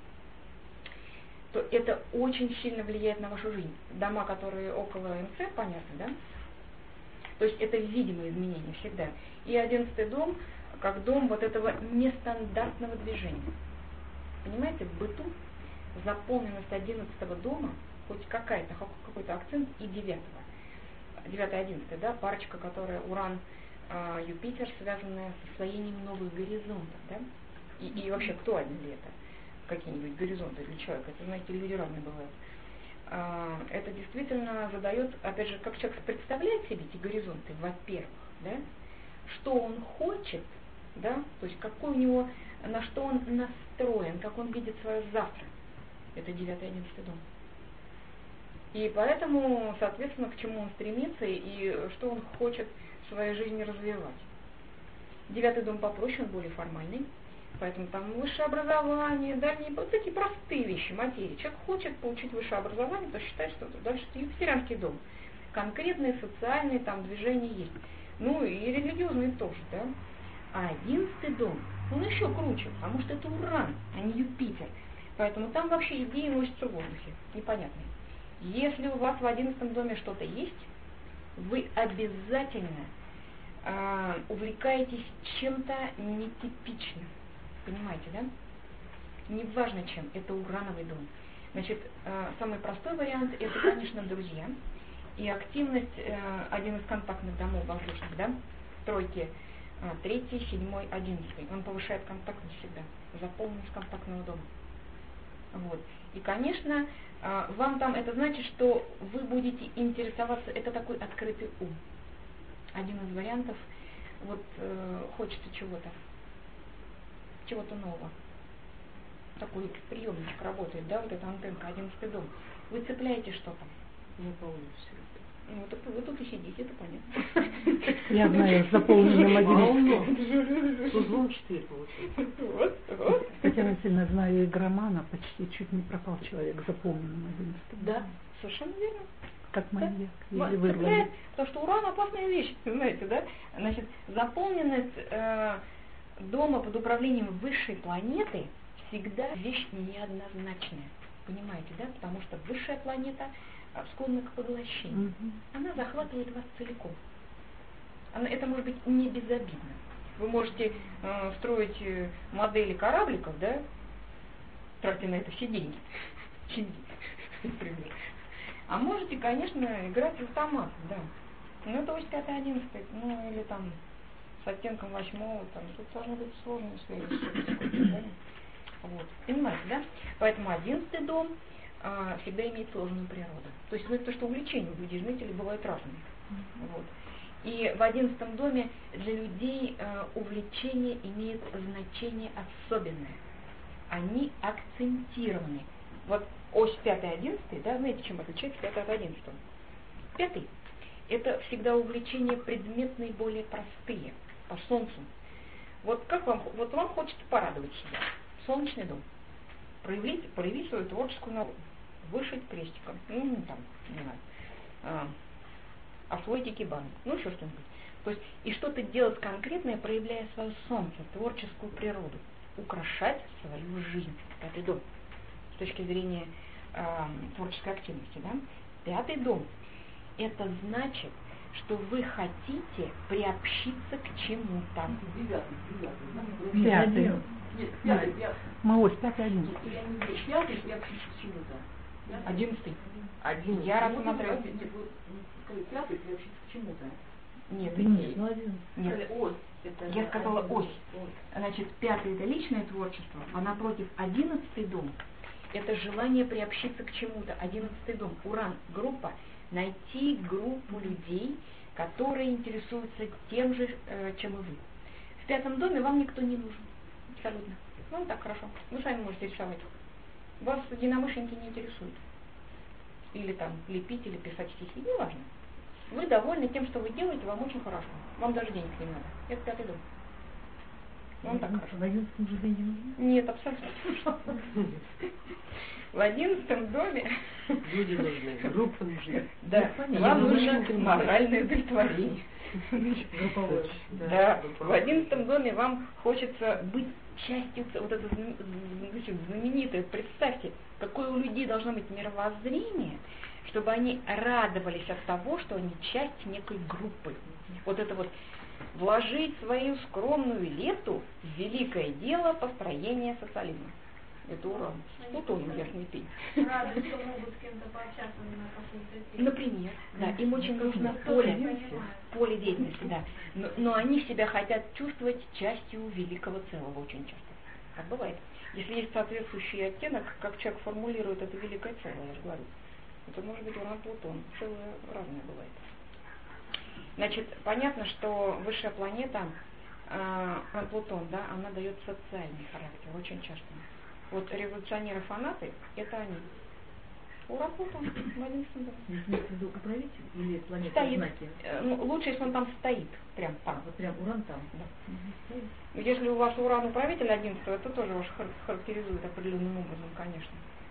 то это очень сильно влияет на вашу жизнь. Дома, которые около МЦ, понятно, да? То есть это видимые изменения всегда. И одиннадцатый дом, как дом вот этого нестандартного движения. Понимаете, в быту заполненность одиннадцатого дома, хоть какая-то, какой-то акцент, и девятого. девятый, одиннадцатый, да, парочка, которая Уран, э, Юпитер, связанная с освоением новых горизонтов, да? И, и вообще, актуально ли это? Какие-нибудь горизонты для человека? Это, знаете, люди разные бывают. А, это действительно задает, опять же, как человек представляет себе эти горизонты, во-первых, да? Что он хочет, да? То есть какой у него, на что он настроен, как он видит свое завтра. Это девятый, одиннадцатый дом. И поэтому, соответственно, к чему он стремится и что он хочет в своей жизни развивать. Девятый дом попроще, он более формальный. Поэтому там высшее образование, дальние, вот такие простые вещи, материи. Человек хочет получить высшее образование, то считает, что это дальше это юпитерианский дом. Конкретные социальные там движения есть. Ну и религиозные тоже, да. А одиннадцатый дом, он еще круче, потому что это Уран, а не Юпитер. Поэтому там вообще идеи носятся в воздухе, непонятные. Если у вас в одиннадцатом доме что-то есть, вы обязательно э, увлекаетесь чем-то нетипичным. Понимаете, да? Неважно чем, это урановый дом. Значит, э, самый простой вариант, это, конечно, друзья. И активность, э, один из контактных домов воздушных, да, тройки, э, третий, седьмой, одиннадцатый. Он повышает контактность всегда, заполненность контактного дома. Вот. И, конечно, э, вам там, это значит, что вы будете интересоваться, это такой открытый ум. Один из вариантов, вот э, хочется чего-то. чего-то нового. Такой приемничек работает, да, вот эта антенка, одиннадцатый дом. Вы цепляете что-то. Не помню все это. Ну, так вы тут и сидите, это понятно. Я знаю, с заполненным одиннадцатым. С узлом четыре получается. Вот, вот. Татьяна Васильевна, знаю игромана, почти чуть не пропал человек с заполненным одиннадцатым. Да, совершенно верно. Как маньяк. Да. Еле вырвали. Цепляет, потому что уран опасная вещь, знаете, да? Значит, заполненность э, дома под управлением высшей планеты всегда вещь неоднозначная. Понимаете, да? Потому что высшая планета склонна к поглощению. Угу. Она захватывает вас целиком. Она, это может быть не безобидно. Вы можете э, строить модели корабликов, да, тратя на это все деньги. Например. А можете, конечно, играть в автомат, да. Ну, это очень пятый, одиннадцатый, ну, или там с оттенком восьмого, там, тут должны быть сложные связи. Да? Вот. Понимаете, да? Поэтому одиннадцатый дом а, всегда имеет сложную природу. То есть, ну, это то, что увлечения у людей, знаете ли, бывают разные. Mm-hmm. Вот. И в одиннадцатом доме для людей а, увлечение имеет значение особенное. Они акцентированы. Вот ось пятый, одиннадцатый, да, знаете, чем отличается пятый от одиннадцатого? Пятый – это всегда увлечения предметные, более простые, по солнцу. Вот как вам, вот вам хочется порадовать себя. Солнечный дом. Проявить, проявить свою творческую науку. Вышить крестиком. Ну, там, не знаю. А, освоить икебану. Ну, еще что-нибудь. То есть, и что-то делать конкретное, проявляя свое солнце, творческую природу. Украшать свою жизнь. Пятый дом. С точки зрения э, творческой активности, да? Пятый дом. Это значит, что вы хотите приобщиться к чему-то. Девятый, девятый. Пятый. Нет, пятый, пятый. Мы ось, пятый, один. Пятый, приобщиться к чему-то. Одиннадцатый. Один. Я Вот рассмотрела. это, нет, вы сказали, пятый, приобщиться к чему-то. Нет, Нет, ну один. нет. Ось. Это Я сказала один. ось. Значит, пятый это личное творчество, а напротив одиннадцатый дом это желание приобщиться к чему-то. Одиннадцатый дом, Уран, группа, найти группу людей, которые интересуются тем же, э, чем и вы. В пятом доме вам никто не нужен. Абсолютно. Вам так хорошо. Вы сами можете рисовать. Вас единомышленники не интересуют. Или там лепить, или писать стихи, неважно. Вы довольны тем, что вы делаете, вам очень хорошо. Вам даже денег не надо. Это пятый дом. Вам так хорошо. В одиннадцатом же деньги нужны? Нет, абсолютно. В одиннадцатом доме Люди нужны, группа нужна. да, понятно. вам Я нужно думаю, моральное удовлетворение. Групповое. Да, в одиннадцатом доме вам хочется быть частью ц- вот это знамен- значит, знаменитое. Представьте, какое у людей должно быть мировоззрение, чтобы они радовались от того, что они часть некой группы. Вот это вот вложить свою скромную лепту в великое дело построения социализма. Это уран. Плутоном ясный пень. Рады, что могут с кем-то пообщаться на каком-то теме. Например, да, им очень нужно Кто поле, не понимает. поле деятельности, да. Но, но они себя хотят чувствовать частью великого целого очень часто. Так бывает. Если есть соответствующий оттенок, как человек формулирует это великое целое, я же говорю, это может быть уран, Плутон, целое разное бывает. Значит, понятно, что высшая планета, э, Плутон, да, она дает социальный характер очень часто. Вот революционеры-фанаты – это они. Уран, Плутон, в одиннадцатом доме. Здесь имеется в виду управитель или планета Стоит. знаки? Э, ну, лучше, если он там стоит, прям А, там. вот прям уран там. Да. Если у вас уран управитель одиннадцатого, это тоже вас хар- характеризует определенным образом, конечно.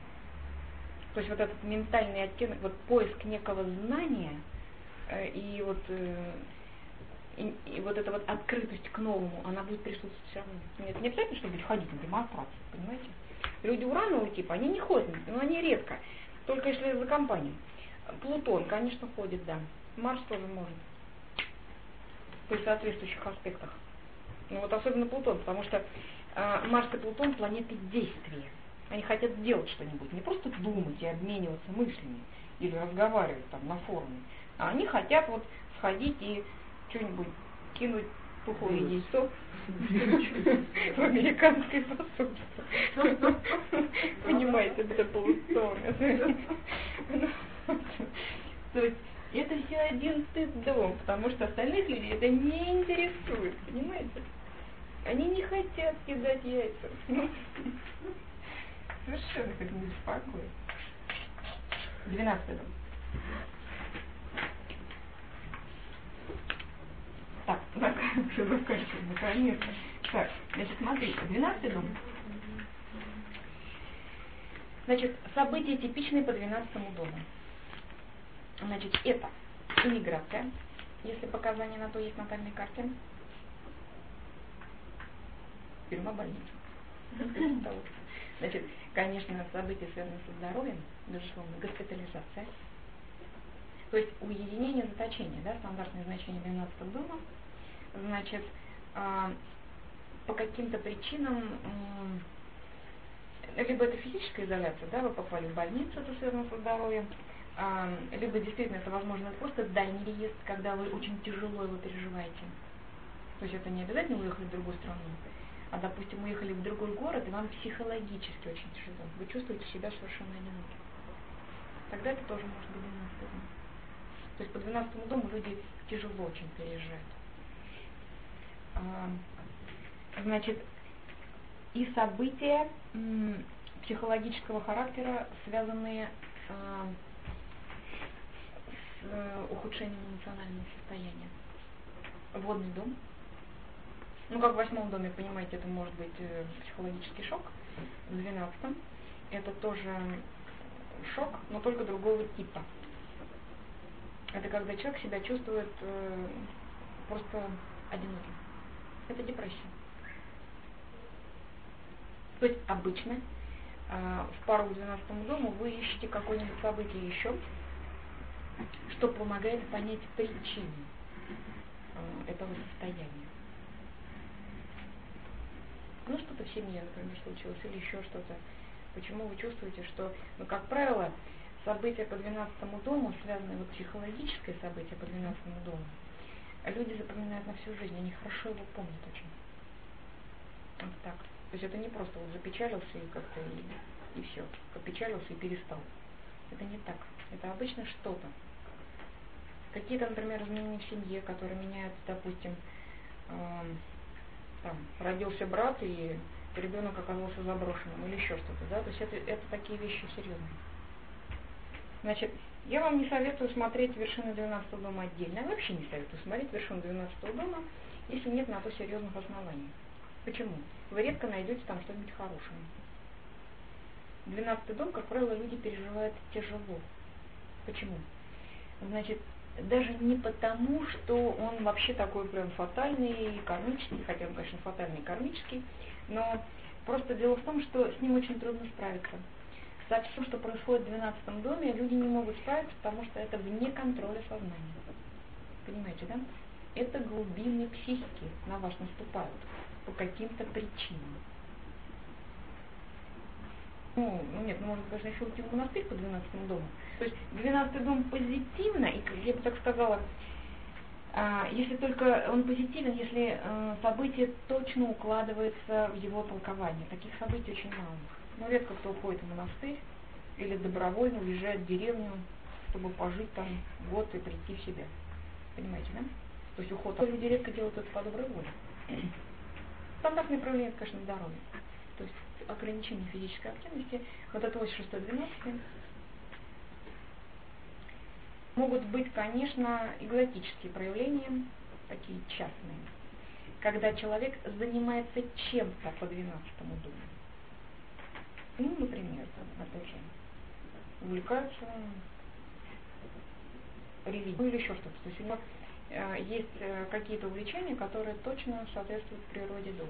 То есть вот этот ментальный оттенок, вот поиск некого знания э, и вот э, и, и вот эта вот открытость к новому, она будет присутствовать все равно. Нет, не обязательно, чтобы ходить на демонстрации, понимаете? Люди уранового типа, они не ходят, но они редко, только если за компанию. Плутон, конечно, ходит, да. Марс тоже может. При соответствующих аспектах. Ну вот особенно Плутон, потому что э, Марс и Плутон планеты действия. Они хотят сделать что-нибудь, не просто думать и обмениваться мыслями или разговаривать там на форуме, а они хотят вот сходить и что-нибудь кинуть тухлое яйцо в американское посольство. Понимаете, это Плутон. То есть это все одиннадцатый дом, потому что остальных людей это не интересует, понимаете? Они не хотят кидать яйца. Совершенно как не беспокоит. Двенадцатый дом. Так, уже заканчиваем, наконец-то. Так, значит, смотрите, двенадцатый дом. Значит, события типичные по двенадцатому дому. Значит, это иммиграция, если показания на то есть в натальной карте. Тюрьма, больница. Значит, конечно, события, связанные со здоровьем, безусловно, госпитализация. То есть уединение, заточение, да, стандартное значение двенадцатого дома. Значит, э, по каким-то причинам, э, либо это физическая изоляция, да, вы попали в больницу, это связано со здоровьем, э, либо действительно это, возможно, просто дальний реезд, когда вы очень тяжело его переживаете. То есть это не обязательно уехать в другую страну, а, допустим, уехали в другой город, и вам психологически очень тяжело. Вы чувствуете себя совершенно одиноким. Тогда это тоже может быть двенадцатый дом. То есть по двенадцатому дому люди тяжело очень переезжают. А, значит, и события м, психологического характера, связанные а, с а, ухудшением эмоционального состояния. Водный дом. Ну, как в восьмом доме, понимаете, это может быть э, психологический шок. В двенадцатом это тоже шок, но только другого типа. Это когда человек себя чувствует э, просто одиноким. Это депрессия. То есть обычно э, в пару к двенадцатому дому вы ищете какое-нибудь событие еще, что помогает понять причину э, этого состояния. Ну, что-то в семье, например, случилось, или еще что-то. Почему вы чувствуете, что, ну, как правило, события по двенадцатому дому, связанные, вот психологические события по двенадцатому дому, люди запоминают на всю жизнь, они хорошо его помнят очень. Вот так. То есть это не просто вот запечалился и как-то и, и все, попечалился и перестал. Это не так. Это обычно что-то. Какие-то, например, изменения в семье, которые меняют, допустим, э, там, родился брат, и ребенок оказался заброшенным, или еще что-то, да, то есть это, это такие вещи серьезные. Значит, я вам не советую смотреть вершины двенадцатого дома отдельно, я вообще не советую смотреть вершину двенадцатого дома, если нет на то серьезных оснований. Почему? Вы редко найдете там что-нибудь хорошее. Двенадцатый дом, как правило, люди переживают тяжело. Почему? Значит, даже не потому, что он вообще такой прям фатальный и кармический, хотя он, конечно, фатальный и кармический, но просто дело в том, что с ним очень трудно справиться. Со всем, что происходит в двенадцатом доме, люди не могут справиться, потому что это вне контроля сознания. Понимаете, да? Это глубины психики на вас наступают по каким-то причинам. Ну, ну нет, ну можно, конечно, еще уйти в монастырь по двенадцатому дому. То есть двенадцатый дом позитивно, и я бы так сказала, а, если только он позитивен, если а, событие точно укладывается в его толкование. Таких событий очень мало. Ну, редко кто уходит в монастырь или добровольно уезжает в деревню, чтобы пожить там год и прийти в себя. Понимаете, да? То есть уход. Люди редко делают это по доброй воле. Стандартное проявление, конечно, здоровья. То есть ограничение физической активности, вот это ось шестой двенадцатый, могут быть, конечно, экзотические проявления, такие частные, когда человек занимается чем-то по двенадцатому дому. Ну, например, опять же, увлекаются религией, ну или еще что-то. То есть у него э, есть э, какие-то увлечения, которые точно соответствуют природе дома.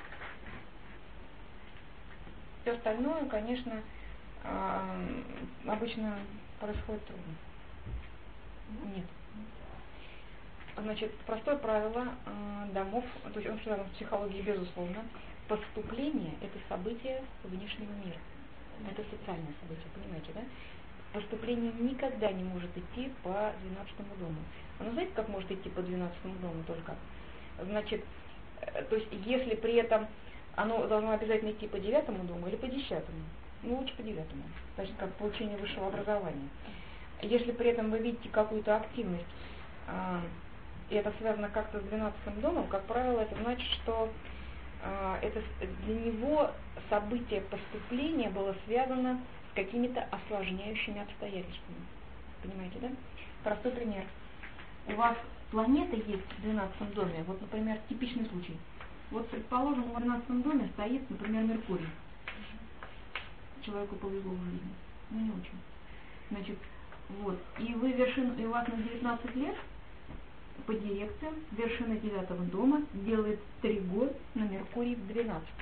Все остальное, конечно, э, обычно происходит трудно. Нет. Значит, простое правило э, домов, то есть он связан с психологией, безусловно. Поступление – это событие внешнего мира. Это социальное событие, понимаете, да? Поступление никогда не может идти по двенадцатому дому. Оно, знаете, как может идти по двенадцатому дому только? Значит, э, то есть если при этом оно должно обязательно идти по девятому дому или по десятому, ну лучше по девятому, значит, как получение высшего образования. Если при этом вы видите какую-то активность, э, и это связано как-то с двенадцатым домом, как правило, это значит, что э, это для него событие поступления было связано с какими-то осложняющими обстоятельствами. Понимаете, да? Простой пример. У вас планета есть в двенадцатом доме, вот, например, типичный случай. Вот, предположим, в двенадцатом доме стоит, например, Меркурий. Человеку повезло в жизни. Ну, не очень. Значит, вот. И вы вершин, и у вас на девятнадцать лет по дирекциям вершина девятого дома делает три года на Меркурий в двенадцатом.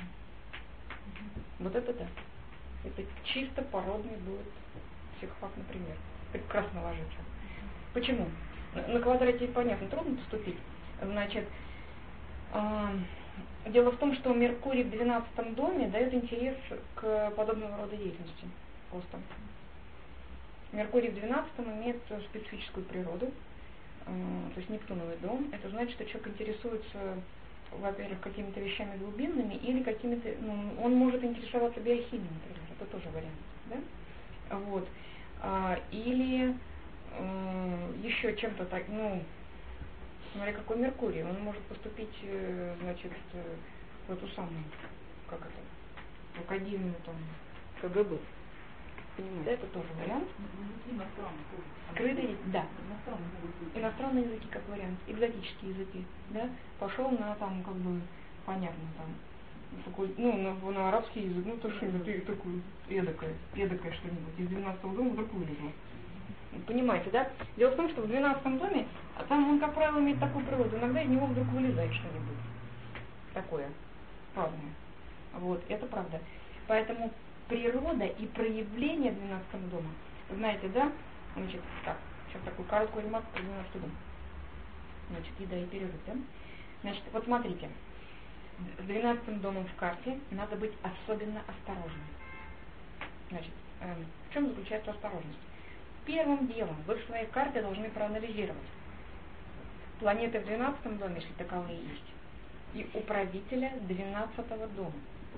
Вот это да. Это чисто породный будет психопат, например. Прекрасно ложится. Почему? На квадрате понятно, трудно поступить. Значит, э, дело в том, что Меркурий в двенадцатом доме дает интерес к подобного рода деятельности. Просто. Меркурий в двенадцатом имеет специфическую природу, э, то есть Нептуновый дом. Это значит, что человек интересуется, во-первых, какими-то вещами глубинными, или какими-то, ну, он может интересоваться биохимией, например, это тоже вариант, да? Вот. А, или э, еще чем-то так, ну, смотря какой Меркурий, он может поступить, значит, в эту самую, как это, в академию там, КГБ. Да, это тоже вариант. Скрытые, да. Иностранные языки как вариант, экзотические языки, да. Пошел на там, как бы, понятно, там, такой, ну, на, на арабский язык, ну, то что-нибудь такое, эдакое, эдакое что-нибудь, из двенадцатого дома вдруг вылезло. Понимаете, да? Дело в том, что в двенадцатом доме, а там он, как правило, имеет такую природу, иногда из него вдруг вылезает что-нибудь такое, правильное. Вот, это правда. Поэтому природа и проявление двенадцатого дома, знаете, да? Значит, так, сейчас такую короткую ремарку про двенадцатый дом. Значит, еда и перерыв, да? Значит, вот смотрите, с двенадцатым домом в карте надо быть особенно осторожным. Значит, эм, в чем заключается осторожность? Первым делом вы в своей карте должны проанализировать планеты в двенадцатом доме, если таковые есть, и управителя двенадцатого дома.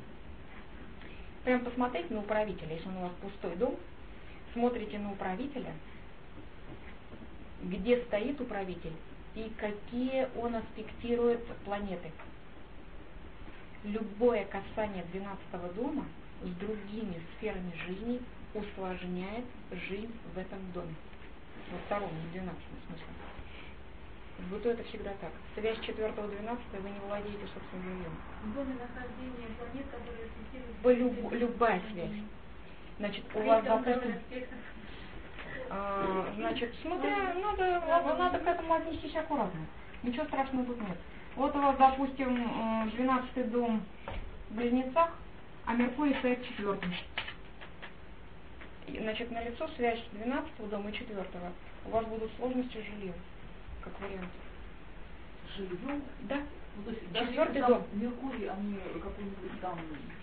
Прям посмотреть на управителя, если он у вас пустой дом, смотрите на управителя, где стоит управитель и какие он аспектирует планеты. Любое касание двенадцатого дома с другими сферами жизни усложняет жизнь в этом доме. Во втором, не в двенадцатом смысле. В быту это всегда так. Связь четвертого двенадцатого вы не владеете собственным жильем. В доме нахождения планет, которые ассоциируются... По люб, любая связь. Значит, у вас, допустим, а, значит, смотря, надо, надо к этому отнестись аккуратно. Ничего страшного тут нет. Вот у вас, допустим, двенадцатый дом в Близнецах, а Меркурий стоит четвертым. Значит, налицо связь двенадцатого дома и четвертого. У вас будут сложности с жильем, как вариант. Жильем? Да. Ну, то есть Четвертый даже дом. Меркурий, они какой-нибудь там...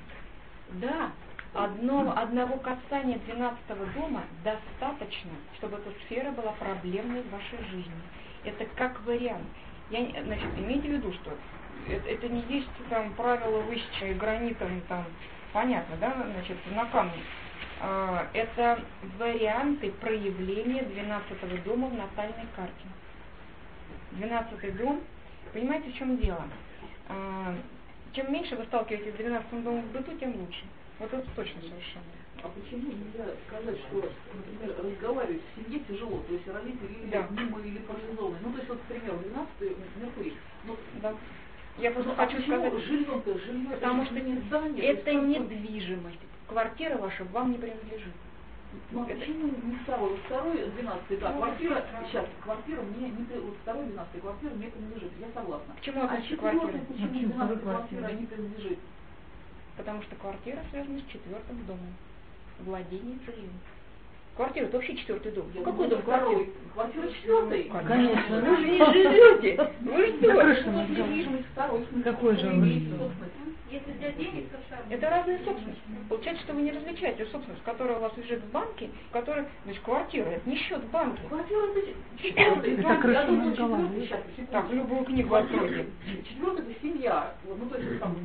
Да. Одно, одного касания двенадцатого дома достаточно, чтобы эта сфера была проблемной в вашей жизни. Это как вариант. Я, значит, имейте в виду, что это, это не есть там правила высеченные гранитом, там, понятно, да, значит, на камне. А, это варианты проявления двенадцатого дома в натальной карте. двенадцатый дом, понимаете, в чем дело? А, чем меньше вы сталкиваетесь с двенадцатым домом в быту, тем лучше. Вот это точно совершенно. А почему нельзя сказать, что, например, разговаривать в семье тяжело, то есть родители или Да. мимо, или парализованные? Ну, то есть, вот, например, двенадцатый Меркурий. Ну, Да. Я просто ну, хочу а почему сказать, жилье-то, жилье, потому что не здание, это то есть, недвижимость. Квартира ваша вам не принадлежит. Ну, а это- почему не второй? Вот второй, двенадцатый, да, квартира, сейчас, квартира мне, не, при- вот второй, двенадцатый квартира мне принадлежит, я согласна. К чему А относится четвертый, квартира? почему Почему второй двенадцатая квартира? квартира не принадлежит? Потому что квартира связана с четвертым домом. Владение жильем. Квартира это вообще четвертый дом. Я Какой думаю, дом второй? квартира? Квартира четвертый. Конечно, вы же не живете. Вы Да, что? крыша Ну, над головой. недвижимость второй, в смысле, Какой же он имеет есть? собственность. Если для денег, то второй. Это разные собственности. Получается, что вы не различаете собственность, которая у вас лежит в банке, которая, значит, квартира, это не счет банка. Квартира это четвертый. Это Я крыша думаю, над головой. четвертый, сейчас, секунду. Так, любую книгу откройте. Четвертый это семья. Вот, ну, то есть, там,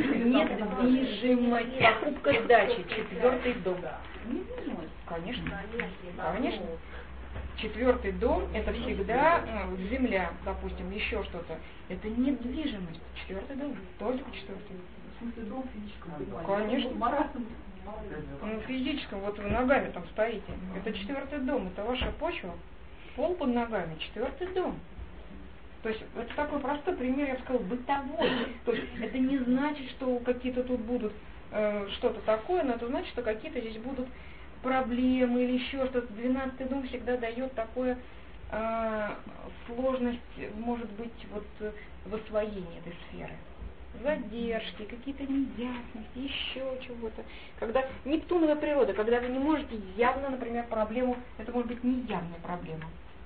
Недвижимость, покупка дачи, четвертый дом. недвижимость. Конечно, конечно. Четвертый дом это всегда ну, земля, допустим, еще что-то. Это недвижимость. Четвертый дом, только четвертый. В смысле, дом в физическом понимании. Конечно. Ну, морально, Ну, физическом, вот вы ногами там стоите. Это четвертый дом, это ваша почва. Пол под ногами, четвертый дом. То есть это такой простой пример, я бы сказала, бытовой. То есть это не значит, что какие-то тут будут э, что-то такое, но это значит, что какие-то здесь будут проблемы или еще что-то. Двенадцатый дом всегда дает такое э, сложность, может быть, вот э, в освоении этой сферы. Задержки, какие-то неясности, еще чего-то. Когда Нептуновая природа, когда вы не можете явно, например, проблему, это может быть неявная проблема.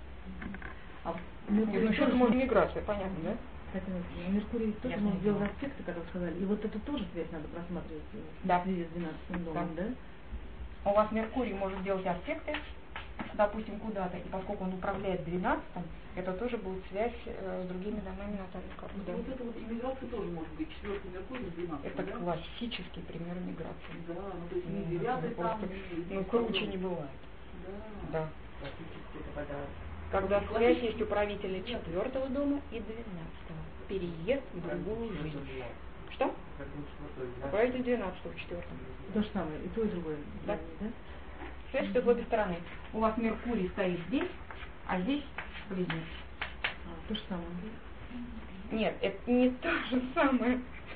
А Нет, ну еще же может миграция, понятно, да? Кстати, Меркурий тоже Я может поняла. делать аспекты, как вы сказали, и вот эту тоже связь надо просматривать Да. в связи с двенадцатым домом, да? У вас Меркурий может делать аспекты, допустим, куда-то, и поскольку он управляет двенадцатым, это тоже будет связь э, с другими домами натальной карты. Вот, Да. вот это вот иммиграция тоже может быть. Четвертый Меркурий с двенадцатым. Это да? классический пример миграции. Да, ну то есть Ну, не девятый ну, там, просто, не- ну, не круче второй. не бывает. Да. Да. Когда связь есть управителя четвертого дома и двенадцатого. Переезд в другую жизнь. Что? Управитель двенадцатого в четвертом. То же самое, и то, и другое. Да. Да? Связь стоит в обе стороны. У вас Меркурий стоит здесь, а здесь близнец. А, то же самое. Нет, это не то же самое.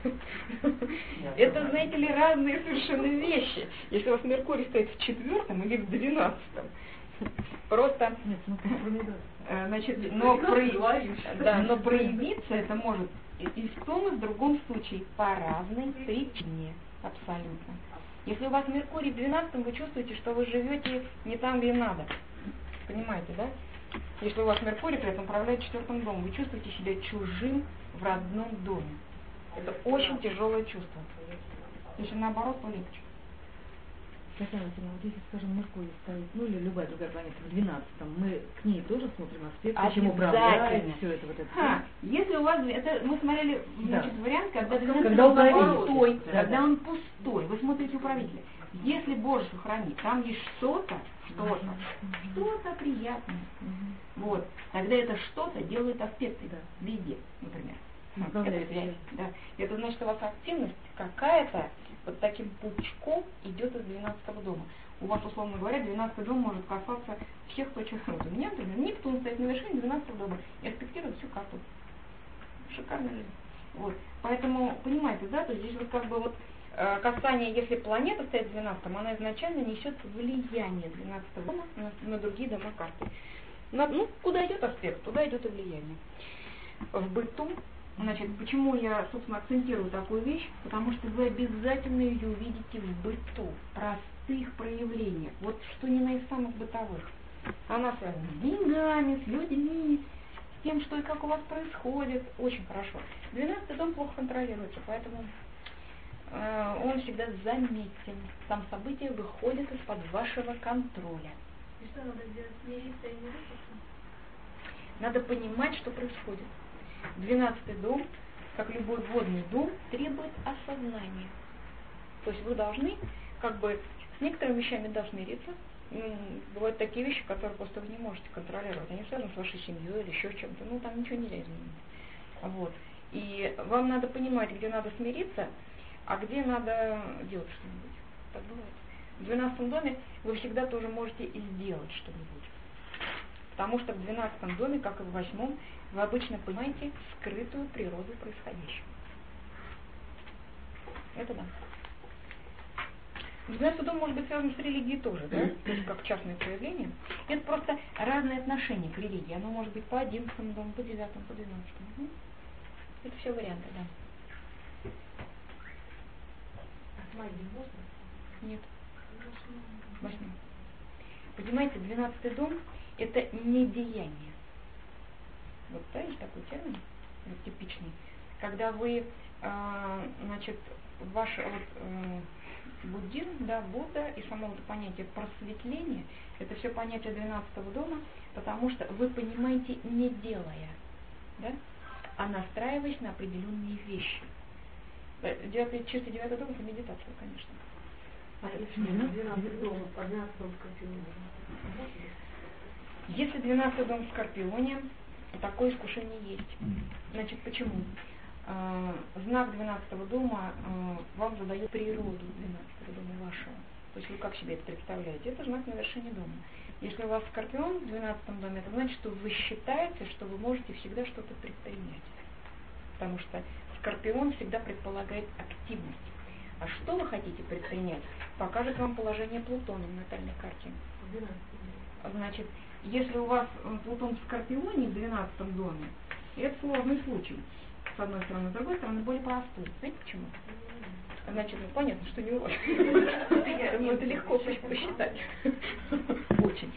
Это, знаете ли, разные совершенно вещи. Если у вас Меркурий стоит в четвертом или в двенадцатом. Просто, Нет, ну про э, значит, но, про- Говоришь. да, но проявиться это может и и в том, и в другом случае по разной причине. Абсолютно. Если у вас Меркурий в двенадцатом, вы чувствуете, что вы живете не там, где надо. Понимаете, да? Если у вас Меркурий при этом управляет четвертым домом, вы чувствуете себя чужим в родном доме. Это очень тяжелое чувство. Если наоборот, то легче. Татьяна Васильевна, вот если, скажем, Меркурий стоит, ну или любая другая планета в двенадцатом, мы к ней тоже смотрим аспекты, чем управляет, все это вот это. Ха, если у вас, это мы смотрели, значит, Да. вариант, когда, Когда он управитель. пустой, Да, когда да. он пустой, вы смотрите управителя. Если Боже сохрани, там есть что-то, что-то, что-то приятное. Вот, тогда это что-то делает аспекты Да. везде, например. Направляет. Это связь, да. Это значит, у вас активность какая-то вот таким пучком идет из двенадцатого дома. У вас, условно говоря, двенадцатый дом может касаться всех точек рода. У меня, например, Нептун стоит на вершине двенадцатого дома и аспектирует всю карту. Шикарная жизнь. Вот. Поэтому, понимаете, да, то есть здесь вот как бы вот э, касание, если планета стоит в двенадцатом, она изначально несет влияние двенадцатого дома на, на другие дома карты. На, ну, куда идет аспект, туда идет и влияние. В быту, значит, почему я, собственно, акцентирую такую вещь? Потому что вы обязательно ее увидите в быту, простых проявлениях, вот что не на из самых бытовых. Она связана с деньгами, с людьми, с тем, что и как у вас происходит. Очень хорошо. Двенадцатый дом плохо контролируется, поэтому э, он всегда заметен. Там события выходят из-под вашего контроля. И что надо сделать? Смириться и не выпустить? Надо понимать, что происходит. Двенадцатый дом, как любой водный дом, требует осознания. То есть вы должны, как бы, с некоторыми вещами должны смириться. Бывают такие вещи, которые просто вы не можете контролировать. Они связаны с вашей семьей или еще чем-то. Ну, там ничего нельзя изменить. Вот. И вам надо понимать, где надо смириться, а где надо делать что-нибудь. Так бывает. В двенадцатом доме вы всегда тоже можете и сделать что-нибудь. Потому что в двенадцатом доме, как и в восьмом, вы обычно понимаете скрытую природу происходящего. Это да. Двенадцатый дом может быть связан с религией тоже, да? То есть как частное проявление. Это просто разное отношение к религии. Оно может быть по одиннадцатому дому, по девятому, по двенадцатому. Угу. Это все варианты, да. А магия можно? Нет. Восьмой. Понимаете, двенадцатый дом – это не деяние. Вот, да, есть такой термин, вот, типичный. Когда вы, э, значит, ваш вот, э, буддизм, да, Будда и само это понятие просветления, это все понятие двенадцатого дома, потому что вы понимаете не делая, да, а настраиваясь на определенные вещи. Девятый, чистый девятый дом – это медитация, конечно. А если двенадцатый дом, а двенадцатый дом Скорпиона? Если двенадцатый дом в Скорпионе, такое искушение есть. Значит, почему? Э, знак двенадцатого дома э, вам задает природу двенадцатого дома вашего. То есть вы как себе это представляете? Это знак на вершине дома. Если у вас Скорпион в двенадцатом доме, это значит, что вы считаете, что вы можете всегда что-то предпринять. Потому что Скорпион всегда предполагает активность. А что вы хотите предпринять, покажет вам положение Плутона в натальной карте. Значит, если у вас Плутон в Скорпионе в двенадцатом доме, это сложный случай. С одной стороны, с другой стороны, более простой. Знаете почему? Значит, ну понятно, что не у вас. Это легко посчитать. Очень.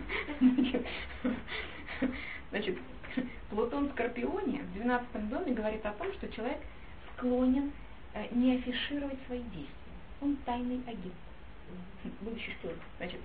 Значит, Плутон в Скорпионе в двенадцатом доме говорит о том, что человек склонен не афишировать свои действия. Он тайный агент. Будущий шпион. Значит,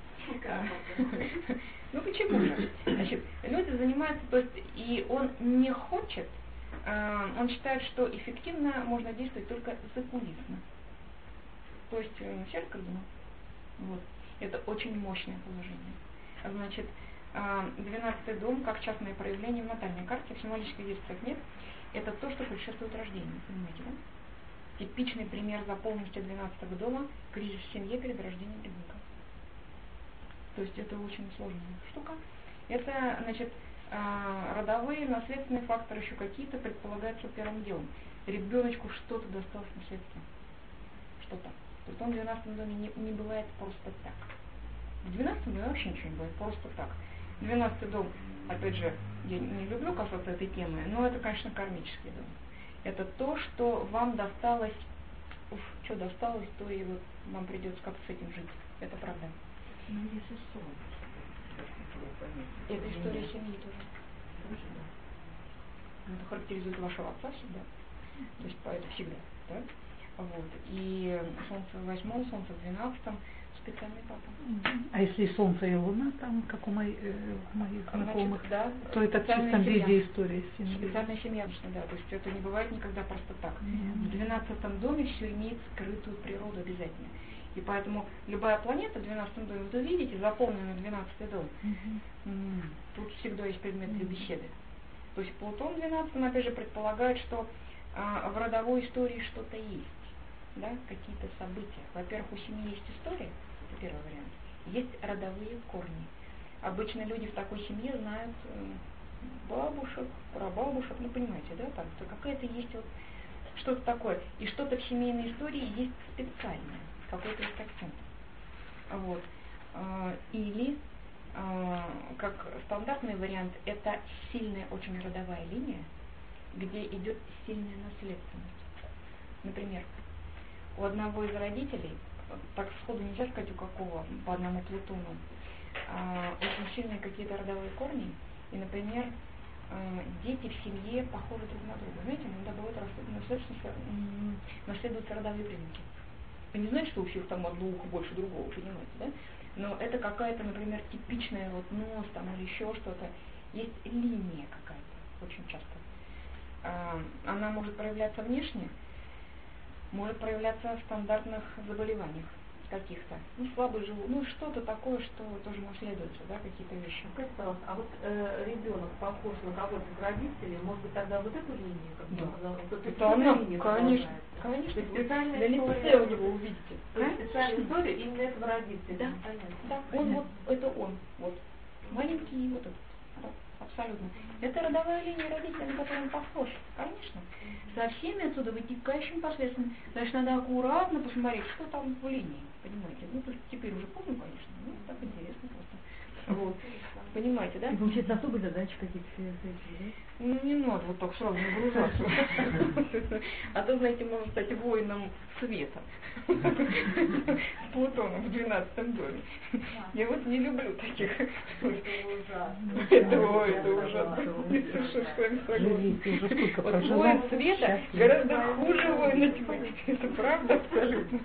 ну почему же? Значит, люди занимаются, то есть, и он не хочет, э, он считает, что эффективно можно действовать только закулисно. То есть, э, все как бы, вот. Это очень мощное положение. Значит, двенадцатый дом, как частное проявление в натальной карте, в символических действиях нет, это то, что предшествует рождению, понимаете, да? Типичный пример заполненности двенадцатого дома – кризис в семье перед рождением ребенка. То есть это очень сложная штука. Это, значит, родовые, наследственные факторы, еще какие-то предполагаются первым делом. Ребеночку что-то досталось в наследство. Что-то. То есть он в двенадцатом доме не, не бывает просто так. В двенадцатом доме вообще ничего не бывает просто так. двенадцатый дом, опять же, я не люблю касаться этой темы, но это, конечно, кармический дом. Это то, что вам досталось, уф, что досталось, то и вот вам придется как-то с этим жить. Это правда. Ну, если солнце. его пометить. Это Для история меня. семьи тоже. Тоже, да. Это характеризует вашего отца всегда. То есть по- это всегда, да? Вот. И солнце в восьмом, солнце в двенадцатом, специальный папа. А если солнце и луна, там, как у моих, э, у моих знакомых, Значит, да, то это в специальная чистом семья. виде история семьи. Специальная семья, обычно, да. То есть это не бывает никогда просто так. Мгм. В двенадцатом доме все имеет скрытую природу обязательно. И поэтому любая планета в двенадцатом доме, вы увидите, заполненный двенадцатый дом, Мгм. м, тут всегда есть предмет для беседы. То есть Плутон в двенадцатом, опять же, предполагает, что а, в родовой истории что-то есть, да, какие-то события. Во-первых, у семьи есть история, это первый вариант, есть родовые корни. Обычно люди в такой семье знают э, бабушек, прабабушек, ну понимаете, да, там то какая-то есть вот что-то такое. И что-то в семейной истории есть специальное, какой-то есть акцент. Вот. А, Или, а, как стандартный вариант, это сильная очень родовая линия, где идет сильная наследственность. Например, у одного из родителей, так сходу нельзя сказать у какого, по одному Плутону, а, очень сильные какие-то родовые корни, и, например, а, дети в семье похожи друг на друга. Знаете, иногда бывает наследуются, наследуются родовые признаки. Это не значит, что у всех там одно ухо больше другого, понимаете, да? Но это какая-то, например, типичная вот нос там или еще что-то. Есть линия какая-то, очень часто. А, она может проявляться внешне, может проявляться в стандартных заболеваниях каких-то. Ну, слабый живот, ну, что-то такое, что тоже наследуется, да, какие-то вещи. Скажите, пожалуйста, а вот э, ребенок похож на кого-то из родителей, может быть, тогда вот эту линию, как Да. бы, вот эту Это она, линию конечно, продолжается? конечно. То есть специальная На лице история- у него увидите. То есть специальная история именно этого родителя. Да, Понятно. да, он вот, это он, вот, маленький вот этот, да, абсолютно. Это родовая линия родителя, на которую он похож, конечно. Со всеми отсюда вытекающими последствиями. Значит, надо аккуратно посмотреть, что там в линии, понимаете. Ну, то есть теперь уже помню, конечно, ну, так интересно просто. Вот. Понимаете, да? И получается особые задачи какие-то с этим, да? Ну, не надо вот так сразу нагружаться. А то, знаете, можно стать воином света. С Плутоном в двенадцатом доме. Я вот не люблю таких. Это ой, это ужасно. Совершенно с вами согласна. Живите, уже сколько Вот прожила, воин света счастлива. гораздо хуже воина тьмы. Это правда абсолютно.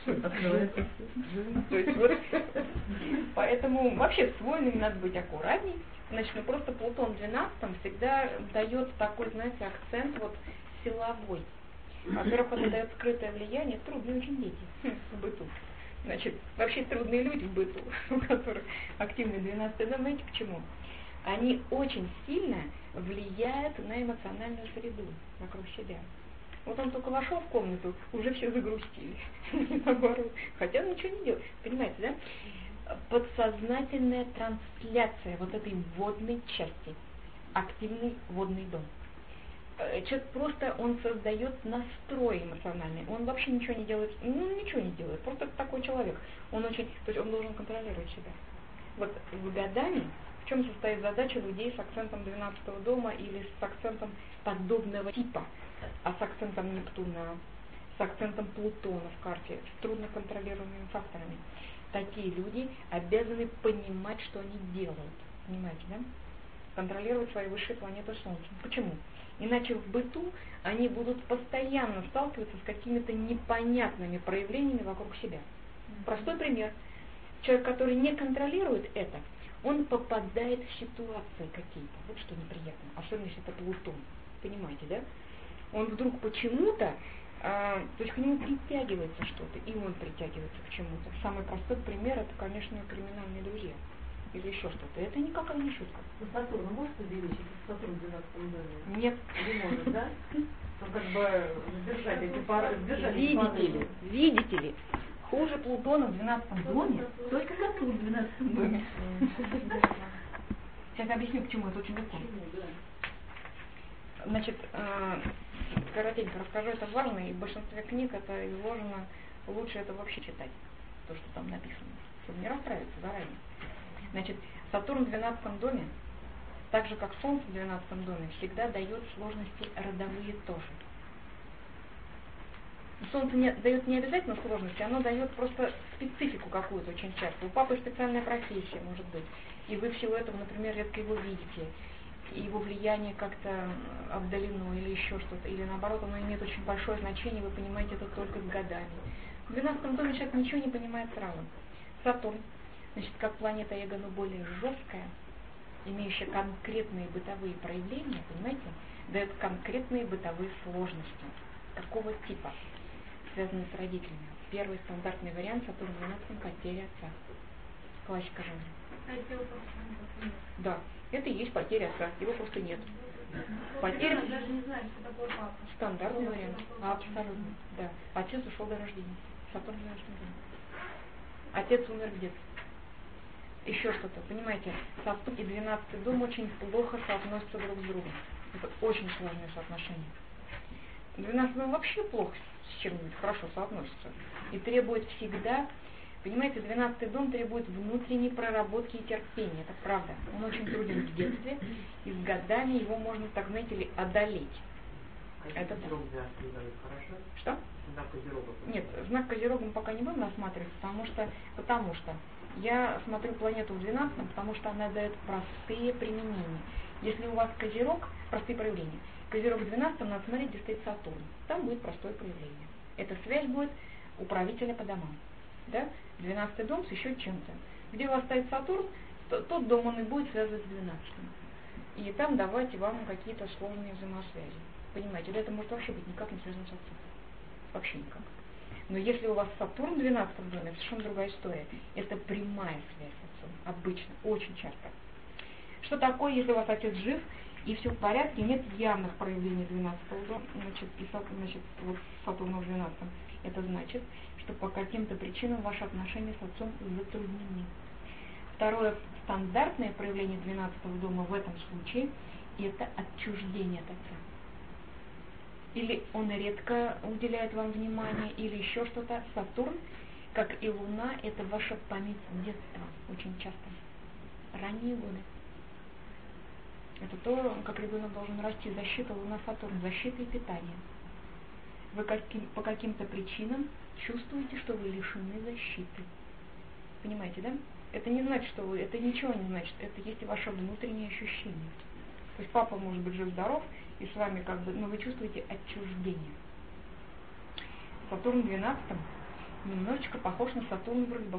То есть вот, поэтому вообще с воинами надо быть аккуратней. Значит, ну просто Плутон в двенадцатом всегда дает такой, знаете, акцент вот силовой. Во-первых, он дает скрытое влияние, трудные очень дети в быту. Значит, вообще трудные люди в быту, у которых активный двенадцатый дом, знаете почему? Они очень сильно влияют на эмоциональную среду вокруг себя. Вот он только вошел в комнату, уже все загрустили. Наоборот. Хотя он ничего не делает. Понимаете, да? Подсознательная трансляция вот этой водной части. Активный водный дом. Человек просто, он создает настрой эмоциональный. Он вообще ничего не делает, ну ничего не делает, просто такой человек. Он очень, то есть он должен контролировать себя. Вот с годами, в чем состоит задача людей с акцентом двенадцатого дома или с акцентом подобного типа, а с акцентом Нептуна, с акцентом Плутона в карте, с трудноконтролируемыми факторами. Такие люди обязаны понимать, что они делают. Понимаете, да? Контролировать свои высшие планеты Солнца. Почему? Иначе в быту они будут постоянно сталкиваться с какими-то непонятными проявлениями вокруг себя. Простой пример. Человек, который не контролирует это, он попадает в ситуации какие-то. Вот что неприятно. Особенно если это Плутон. Понимаете, да? Он вдруг почему-то, а, то есть к нему притягивается что-то, и он притягивается к чему-то. Самый простой пример, это, конечно, криминальные друзья. Или еще что-то. Это никакая не шутка. Ну, Сатурн может увеличить, если Сатурн в двенадцатом доме? Нет. Не может, да? Ну, как бы сдержать эти пары, сдержать эти Видите пары. ли, видите ли, хуже Плутона в двенадцатом доме, только Сатурн в двенадцатом доме. Сейчас объясню, почему это очень легко. Значит, э, коротенько расскажу, это важно, и в большинстве книг это изложено, лучше это вообще читать, то, что там написано, чтобы не расстраиваться заранее. Значит, Сатурн в двенадцатом доме, так же как Солнце в двенадцатом доме, всегда дает сложности родовые тоже. Солнце не, дает не обязательно сложности, оно дает просто специфику какую-то очень часто. У папы специальная профессия, может быть, и вы в силу этого, например, редко его видите, и его влияние как-то отдалено или еще что-то, или наоборот, оно имеет очень большое значение, вы понимаете это только с годами. В двенадцатом доме человек ничего не понимает сразу. Сатурн, значит, как планета эго, но более жесткая, имеющая конкретные бытовые проявления, понимаете, дает конкретные бытовые сложности. Какого типа? Связанные с родителями. Первый стандартный вариант Сатурн в двенадцатом — потеря отца. Классика жанра. Да, это и есть потеря отца, его просто нет. Потеря... даже не знаю, что такое папа. Стандартный вариант. Абсолютно. Да. Отец ушел до рождения. Сатурн в двенадцатом доме. Отец умер в детстве. Еще что-то. Понимаете, Сатурн и двенадцатый дом очень плохо соотносятся друг с другом. Это очень сложное соотношение. двенадцатый дом вообще плохо с чем-нибудь хорошо соотносится. И требует всегда, понимаете, двенадцатый дом требует внутренней проработки и терпения. Это правда. Он очень труден в детстве, и с годами его можно, так знаете ли, одолеть. Это так. Хорошо? Что? Знак Козерога. Нет, знак Козерога мы пока не будем рассматривать, потому что, потому что я смотрю планету в двенадцатом, потому что она дает простые применения. Если у вас Козерог, простые проявления. Козерог в двенадцатом, надо смотреть, где стоит Сатурн. Там будет простое проявление. Эта связь будет управителя по домам. Да? двенадцатый дом с еще чем-то. Где у вас стоит Сатурн, то, тот дом он и будет связывать с двенадцатым. И там давать вам какие-то сложные взаимосвязи. Понимаете, да, это может вообще быть никак не связано с отцом. Вообще никак. Но если у вас Сатурн в двенадцатом доме, это совершенно другая история. Это прямая связь с отцом. Обычно, очень часто. Что такое, если у вас отец жив и все в порядке, нет явных проявлений двенадцатого дома, значит, и значит, вот Сатурн в двенадцатом, это значит, что по каким-то причинам ваши отношения с отцом затруднены. Второе стандартное проявление двенадцатого дома в этом случае – это отчуждение от отца. Или он редко уделяет вам внимание, или еще что-то. Сатурн, как и Луна, это ваша память детства, очень часто. Ранние годы. Это то, как ребенок должен расти. Защита Луна, Сатурн, защита и питание. Вы каким, по каким-то причинам чувствуете, что вы лишены защиты. Понимаете, да? Это не значит, что вы, это ничего не значит, это есть и ваше внутреннее ощущение. То есть папа может быть жив-здоров, и с вами как бы, но вы чувствуете отчуждение. Сатурн в двенадцатом немножечко похож на Сатурн в рыбах.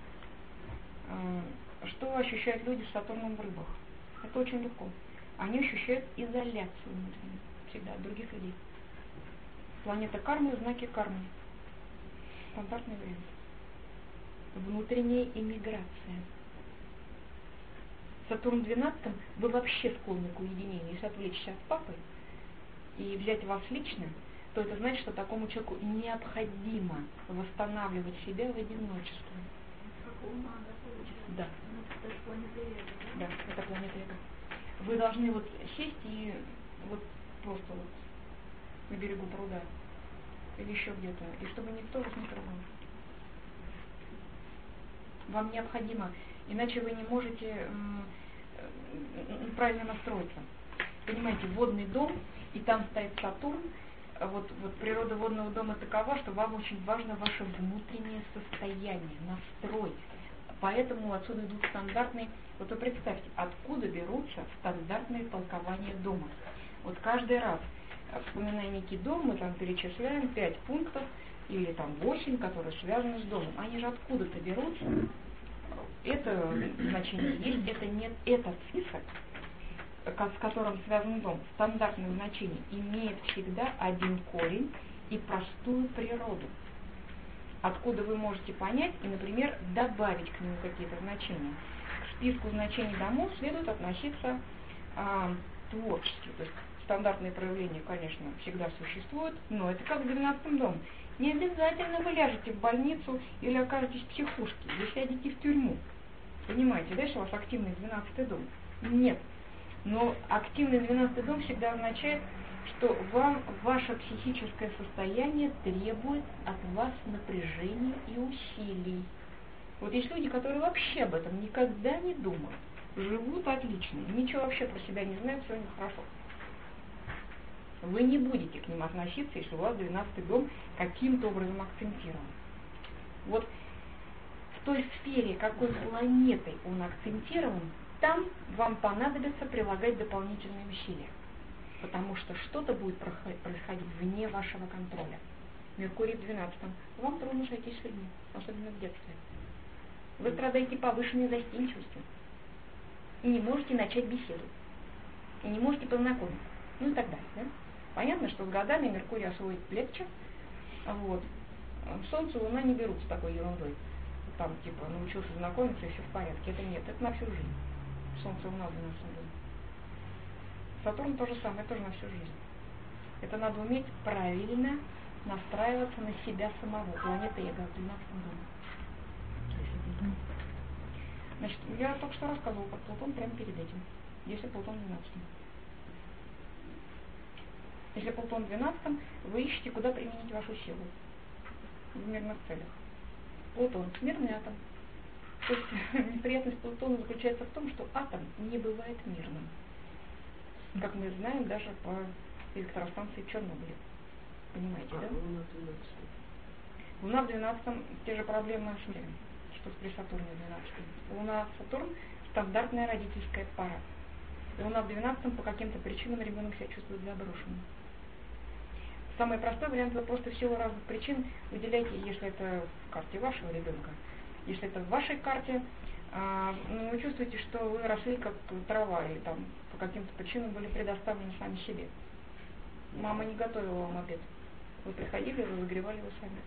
Что ощущают люди с Сатурном в рыбах? Это очень легко. Они ощущают изоляцию внутреннюю, всегда, от других людей. Планета кармы, знаки кармы. Стандартный вариант. Внутренняя эмиграция. Сатурн в двенадцатом, вы вообще склонны к уединению. Если отвлечься от папы и взять вас лично, то это значит, что такому человеку необходимо восстанавливать себя в одиночестве. Как Луна, да, получается? Да. Ну, это планета эго, да? Да, это планета эго. Вы должны вот сесть и вот просто вот на берегу пруда или еще где-то, и чтобы никто вас не трогал. Вам необходимо, иначе вы не можете м, м, правильно настроиться. Понимаете, водный дом, и там стоит Сатурн, вот, вот природа водного дома такова, что вам очень важно ваше внутреннее состояние, настрой. Поэтому отсюда идут стандартные, вот вы представьте, откуда берутся стандартные толкования дома. Вот каждый раз, вспоминая некий дом, мы там перечисляем пять пунктов, или там восемь, которые связаны с домом. Они же откуда-то берутся. Это значение есть, это нет. Этот список, с которым связан дом, стандартное значение, имеет всегда один корень и простую природу. Откуда вы можете понять и, например, добавить к нему какие-то значения. К списку значений домов следует относиться а, творчески. То есть стандартные проявления, конечно, всегда существуют, но это как в двенадцатом доме. Не обязательно вы ляжете в больницу или окажетесь в психушке, вы сядете в тюрьму. Понимаете, да, что у вас активный двенадцатый дом? Нет. Но активный двенадцатый дом всегда означает, что вам ваше психическое состояние требует от вас напряжения и усилий. Вот есть люди, которые вообще об этом никогда не думают, живут отлично, ничего вообще про себя не знают, все у них хорошо. Вы не будете к ним относиться, если у вас двенадцатый дом каким-то образом акцентирован. Вот в той сфере, какой планетой он акцентирован, там вам понадобится прилагать дополнительные усилия. Потому что что-то будет происходить вне вашего контроля. Меркурий в двенадцатом. Вам трудно сойтись с людьми, особенно в детстве. Вы страдаете повышенной застенчивостью. И не можете начать беседу. И не можете познакомиться. Ну и так далее. Да? Понятно, что с годами Меркурий освоит легче. Вот. Солнце и Луна не берут с такой ерундой. Там типа научился знакомиться и все в порядке. Это нет, это на всю жизнь. Солнце и Луна в двенадцатом доме. Сатурн то же самое, тоже на всю жизнь. Это надо уметь правильно настраиваться на себя самого. Планета Эго в двенадцатом доме. Значит, я только что рассказывала про Плутон прямо перед этим. Если Плутон в двенадцатом. Если Плутон в двенадцатом, вы ищете, куда применить вашу силу. В мирных целях. Плутон – мирный атом. То есть неприятность Плутона заключается в том, что атом не бывает мирным. Как мы знаем даже по электростанции в Чернобыле. Понимаете, а, да? Луна в двенадцатом, те же проблемы ощущаем, что при Сатурне в двенадцатом. Луна, Сатурн – стандартная родительская пара. Луна в двенадцатом, по каким-то причинам ребенок себя чувствует заброшенным. Самый простой вариант, вы просто в силу разных причин выделяете, если это в карте вашего ребенка, если это в вашей карте, а, ну, вы чувствуете, что вы росли как трава и там по каким-то причинам были предоставлены сами себе. Мама не готовила вам обед. Вы приходили, вы выгревали его сами.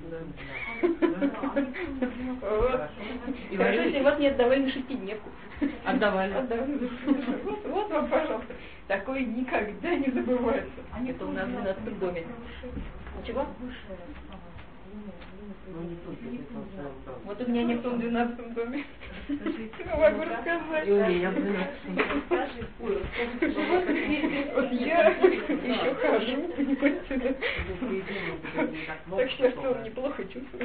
И если вас не отдавали на шестидневку. Отдавали. Вот вам, пожалуйста. Такое никогда не забывается. Это у нас в двенадцатом доме. Чего? Вот у меня Нептун в двенадцатом доме. Могу рассказать. И у меня в двенадцатом. Вот я еще хожу, понимаете, так что я в целом неплохо чувствую.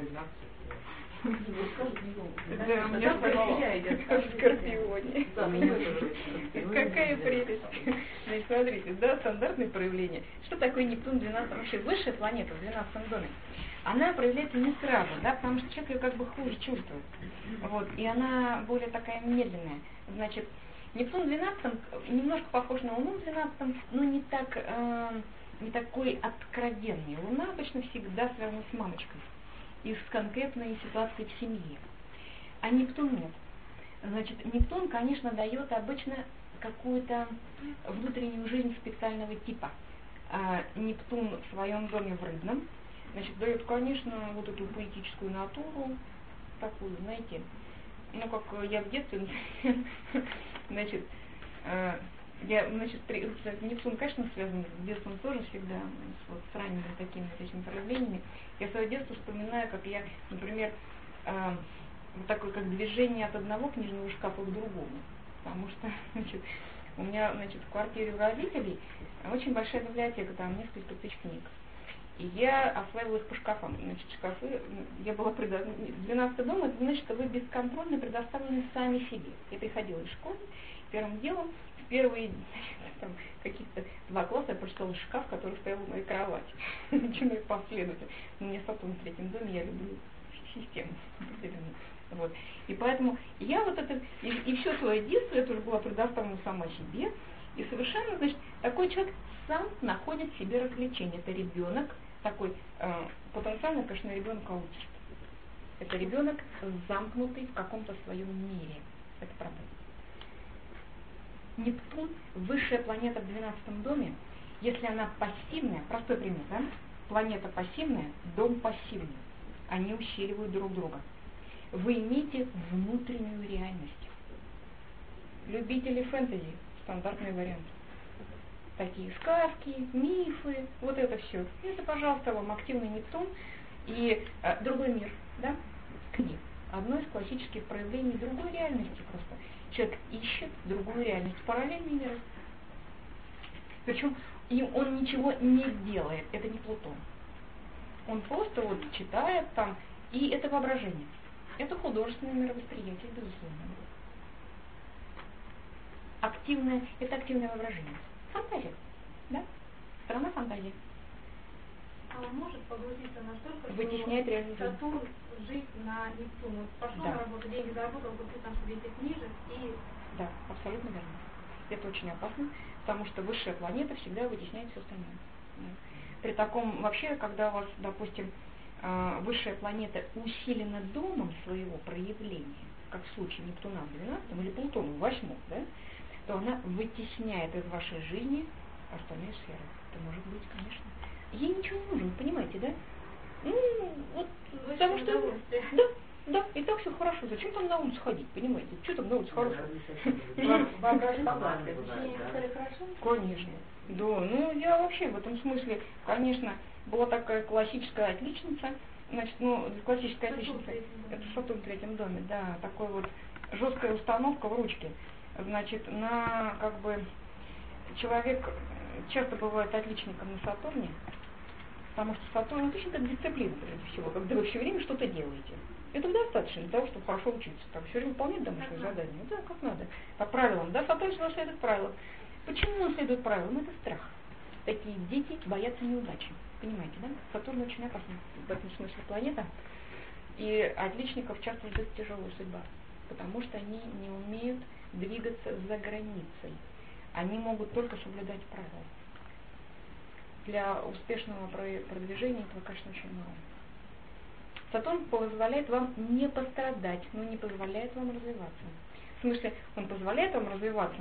Да, у меня в Скорпионе. Какая прелесть. Значит, смотрите, да, стандартные проявления. Что такое Нептун в двенадцатом? Вообще высшая планета в двенадцатом доме. Она проявляется не сразу, да, потому что человек ее как бы хуже чувствует. Вот, и она более такая медленная. Значит, Нептун в двенадцатом немножко похож на Луну в двенадцатом, но не так, э, не такой откровенный. Луна обычно всегда связана с мамочкой и с конкретной ситуацией в семье. А Нептун нет. Значит, Нептун, конечно, дает обычно какую-то внутреннюю жизнь специального типа. А Нептун в своем доме в Рыбном, значит, дает, конечно, вот эту поэтическую натуру, такую, знаете, ну, как я в детстве, значит, я, значит, Нептун, конечно, связан с детством тоже всегда, с, вот, с ранними такими вот этими проявлениями. Я свое детство вспоминаю, как я, например, э, вот такое, как движение от одного книжного шкафа к другому. Потому что, значит, у меня, значит, в квартире у родителей очень большая библиотека, там несколько тысяч книг. И я осваивала их по шкафам. Значит, шкафы, я была предоставлена, двенадцатый дом, это значит, что вы бесконтрольно предоставлены сами себе. Я приходила из школы, первым делом, в первые там, какие-то два класса я прочитала шкаф, который стоял в моей кровати. Начинаю последовательно. Но мне Сатурн в третьем доме, я люблю систему. Вот. И поэтому я вот это, и, и все свое детство я тоже была предоставлена сама себе. И совершенно, значит, такой человек сам находит в себе развлечение. Это ребенок, такой э, потенциально, конечно, ребенок-аутист. Это ребенок, замкнутый в каком-то своем мире. Это правда. Нептун, высшая планета в двенадцатом доме, если она пассивная, простой пример, да? Планета пассивная, дом пассивный. Они усиливают друг друга. Вы имеете внутреннюю реальность. Любители фэнтези, стандартный вариант. Такие сказки, мифы, вот это все. Это, пожалуйста, вам активный Нептун и э, другой мир, да? Книг. Одно из классических проявлений другой реальности просто. Человек ищет другую реальность, параллельный мир. Причем им он ничего не делает, это не Плутон. Он просто вот читает там, и это воображение. Это художественное мировосприятие, безусловно. Активное, это активное воображение. Фантазия, да? Страна фантазии. А он может погрузиться настолько, Вытесняет что реальную жизнь. Сатурн жить на Нептун. Вот пошел Да. на работу, деньги заработал, купил там себе этих книжек и... Да, абсолютно верно. Это очень опасно, потому что высшая планета всегда вытесняет все остальное. Да. При таком, вообще, когда у вас, допустим, э, высшая планета усилена домом своего проявления, как в случае Нептуна в двенадцатом или Плутона в восьмом, да, то она вытесняет из вашей жизни остальные сферы. Это может быть, конечно. Ей ничего не нужно, понимаете, да? Ну, вот, потому что... Да, да, и так все хорошо. Зачем там на улицу ходить, понимаете? Что там на улице хорошо? Воображение согласия. Течение хорошо? Конечно. Да, ну я вообще в этом смысле, конечно, была такая классическая отличница, значит, ну, классическая отличница, это в Сатурн в третьем доме, да, такой вот жесткая установка в ручке. Значит, на, как бы, человек часто бывает отличником на Сатурне, потому что Сатурн, ну, точно как дисциплина, прежде всего, когда вы все время что-то делаете. Этого достаточно для того, чтобы хорошо учиться, там, все время выполнять домашние задания. Да, как надо. По правилам, да, Сатурн всегда следует правилам. Почему он следует правилам? Это страх. Такие дети боятся неудачи. Понимаете, да? Сатурн очень опасный в этом смысле планета. И отличников часто ждет тяжелая судьба, потому что они не умеют двигаться за границей. Они могут только соблюдать правила. Для успешного продвижения этого, конечно, очень мало. Сатурн позволяет вам не пострадать, но не позволяет вам развиваться. В смысле, он позволяет вам развиваться,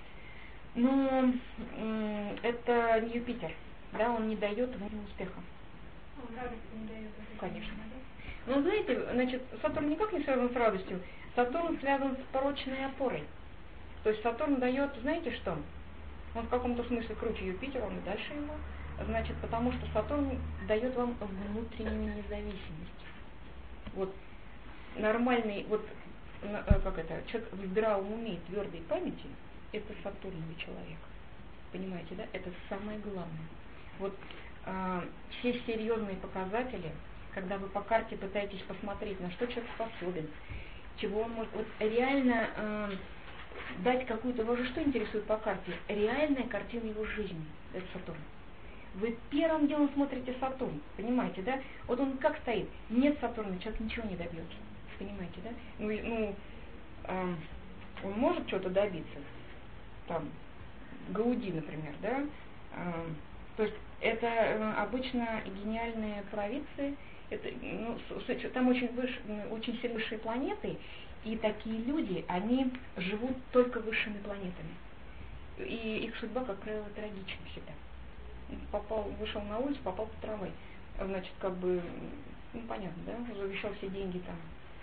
но м, это не Юпитер, да, он не дает вам успеха. Он радости не дает. Конечно. Но знаете, значит, Сатурн никак не связан с радостью. Сатурн связан с порочной опорой. То есть Сатурн дает, знаете что? Он в каком-то смысле круче Юпитера, он и дальше его. Значит, потому что Сатурн дает вам внутреннюю независимость. Вот нормальный, вот как это, человек в здравом уме и твердой памяти, это Сатурновый человек. Понимаете, да? Это самое главное. Вот э, все серьезные показатели, когда вы по карте пытаетесь посмотреть, на что человек способен, чего он может, вот реально э, дать какую-то, вас же что интересует по карте? Реальная картина его жизни. Это Сатурн. Вы первым делом смотрите Сатурн, понимаете, да? Вот он как стоит? Нет Сатурна, человек ничего не добьется. Понимаете, да? Ну, ну э, он может что-то добиться. Там, Гауди, например, да? Э, то есть это э, обычно гениальные провидцы, это, ну, с, там очень, выше, очень сильно высшие планеты, и такие люди, они живут только высшими планетами. И их судьба, как правило, трагична всегда. Попал, вышел на улицу, попал под трамвай. Значит, как бы, ну, понятно, да? Завещал все деньги там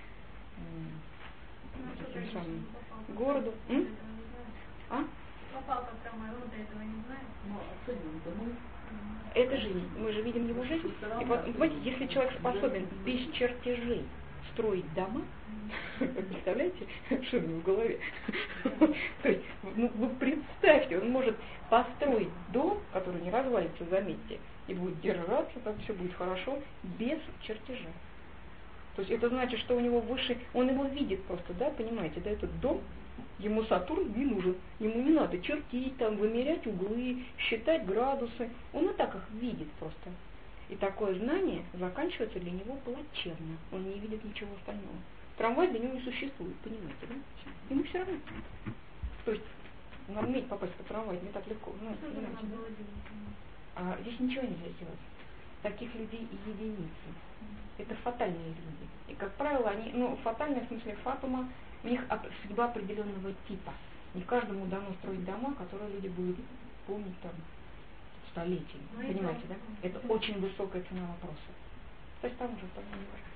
этим самым городу. М? А? Попал под трамвай, он до этого не знает. Ну, оцениваем-то мы. Это жизнь. Мы же видим его жизнь. И вот, понимаете, если человек способен без чертежей строить дома, представляете, что у него в голове? То есть, ну, вы представьте, он может построить дом, который не развалится, заметьте, и будет держаться, там все будет хорошо, без чертежа. То есть это значит, что у него выше, он его видит просто, да, понимаете, да, этот дом, ему Сатурн не нужен, ему не надо чертить, там, вымерять углы, считать градусы, он и так их видит просто. И такое знание заканчивается для него плачевно, он не видит ничего остального. Трамвай для него не существует, понимаете, да? Ему все равно. То есть, надо уметь попасть по трамваю, не так легко, ну, понимаете, да? А здесь ничего нельзя сделать. Таких людей единицы. Это фатальные люди. И, как правило, они, ну, фатальные в смысле фатума, у них судьба определенного типа. Не каждому дано строить дома, которые люди будут помнить там столетия. Ну, понимаете, да? Это очень высокая цена вопроса. То есть там уже вполне не важно.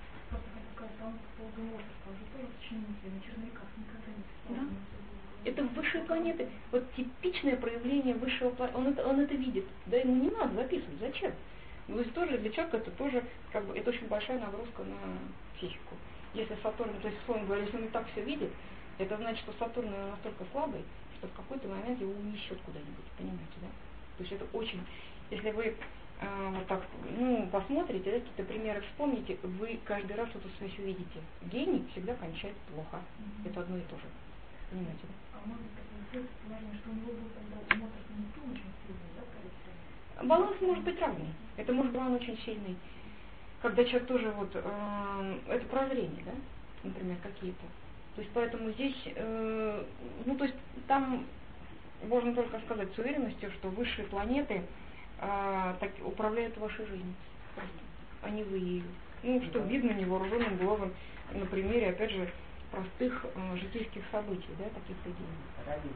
Да. Это высшие планеты. Вот типичное проявление высшего планеты. Он это, он это видит. Да ему не надо записывать. Зачем? То есть тоже для человека это тоже, как бы, это очень большая нагрузка на психику. Если Сатурн, то есть, условно говоря, если он и так все видит, это значит, что Сатурн настолько слабый, что в какой-то момент его унесет куда-нибудь, понимаете, да? То есть это очень, если вы э, вот так, ну, посмотрите, да, какие-то примеры вспомните, вы каждый раз эту связь увидите. Гений всегда кончает плохо. Mm-hmm. Это одно и то же. Понимаете, да? А может быть, важно, что у него был тогда мотор Нептун очень сильный, да, баланс может быть разный. Это может быть баланс очень сильный. Когда человек тоже вот, э, это прозрение, да, например, какие-то. То есть поэтому здесь, э, ну то есть там можно только сказать с уверенностью, что высшие планеты э, так, управляют вашей жизнью. Просто. Они вы ею. Ну, что видно невооруженным глазом на примере, опять же, простых э, житейских событий, да, таких людей.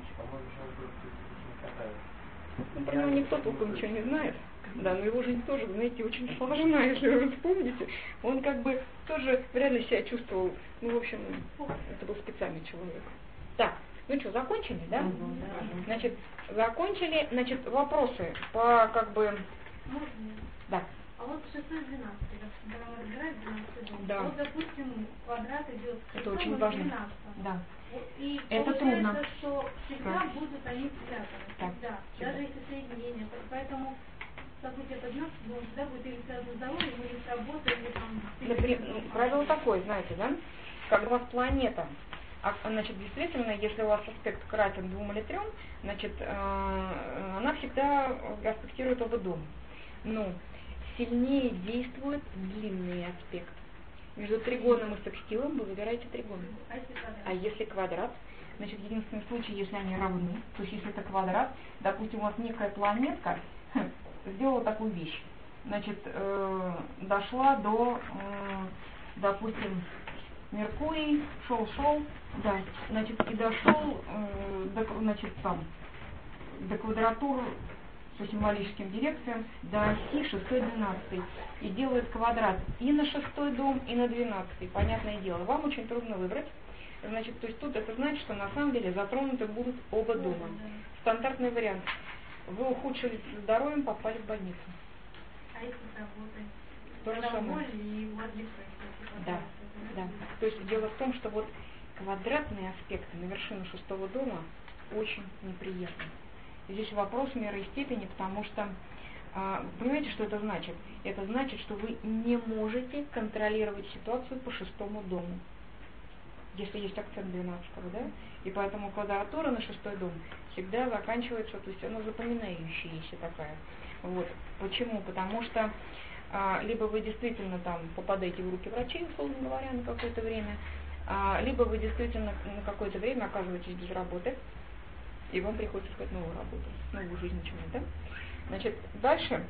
Ну, про него никто толком ничего не знает. Да, но его жизнь тоже, знаете, очень сложна, если вы вспомните. Он как бы тоже реально себя чувствовал, ну, в общем, это был специальный человек. Так, ну что, закончили, да? Значит, закончили, значит, вопросы по, как бы... Можно? Да. А вот шестьсот двенадцать, когда мы разбираем двенадцать дом, Да. вот, допустим, квадрат идет с Это шестом очень и важно. двенадцатым. Да. Вот, и Это получается, трудно. что всегда Да. будут они связаны. Да. Всегда. Всегда. Даже если соединение. Поэтому событие поднялся, дом всегда будет или связано с здоровьем, или с работой, или там... Например, ну, правило такое, знаете, да? Когда у вас планета, а, значит, действительно, если у вас аспект кратен двум или трем, значит, э, она всегда аспектирует оба дома. Но сильнее действует длинный аспект. Между тригоном и секстилом вы выбираете тригон. А если квадрат? А если квадрат, значит, единственный случай, если они равны, то есть если это квадрат, допустим, у вас некая планетка сделала такую вещь, значит, э, дошла до, э, допустим, Меркурий, шел-шел, да, значит, и дошел, э, до, значит, там, до квадратур по символическим дирекциям до оси шестой двенадцатой и делает квадрат и на шестой дом, и на двенадцатый. Понятное дело, вам очень трудно выбрать. Значит, то есть тут это значит, что на самом деле затронуты будут оба дома. Стандартный вариант. Вы ухудшились здоровьем, попали в больницу. А если с работой? То же Когда самое. боль и у вас депрессия. Да, да. То есть дело в том, что вот квадратные аспекты на вершину шестого дома очень неприятны. Здесь вопрос меры и степени, потому что, а, понимаете, что это значит? Это значит, что вы не можете контролировать ситуацию по шестому дому, если есть акцент двенадцатого, да? И поэтому квадратура на шестой дом всегда заканчивается, то есть она запоминающаяся такая. Вот. Почему? Потому что а, либо вы действительно там попадаете в руки врачей, условно говоря, на какое-то время, а, либо вы действительно на какое-то время оказываетесь без работы, и вам приходится искать новую работу, новую жизнь начинать, да? Значит, дальше,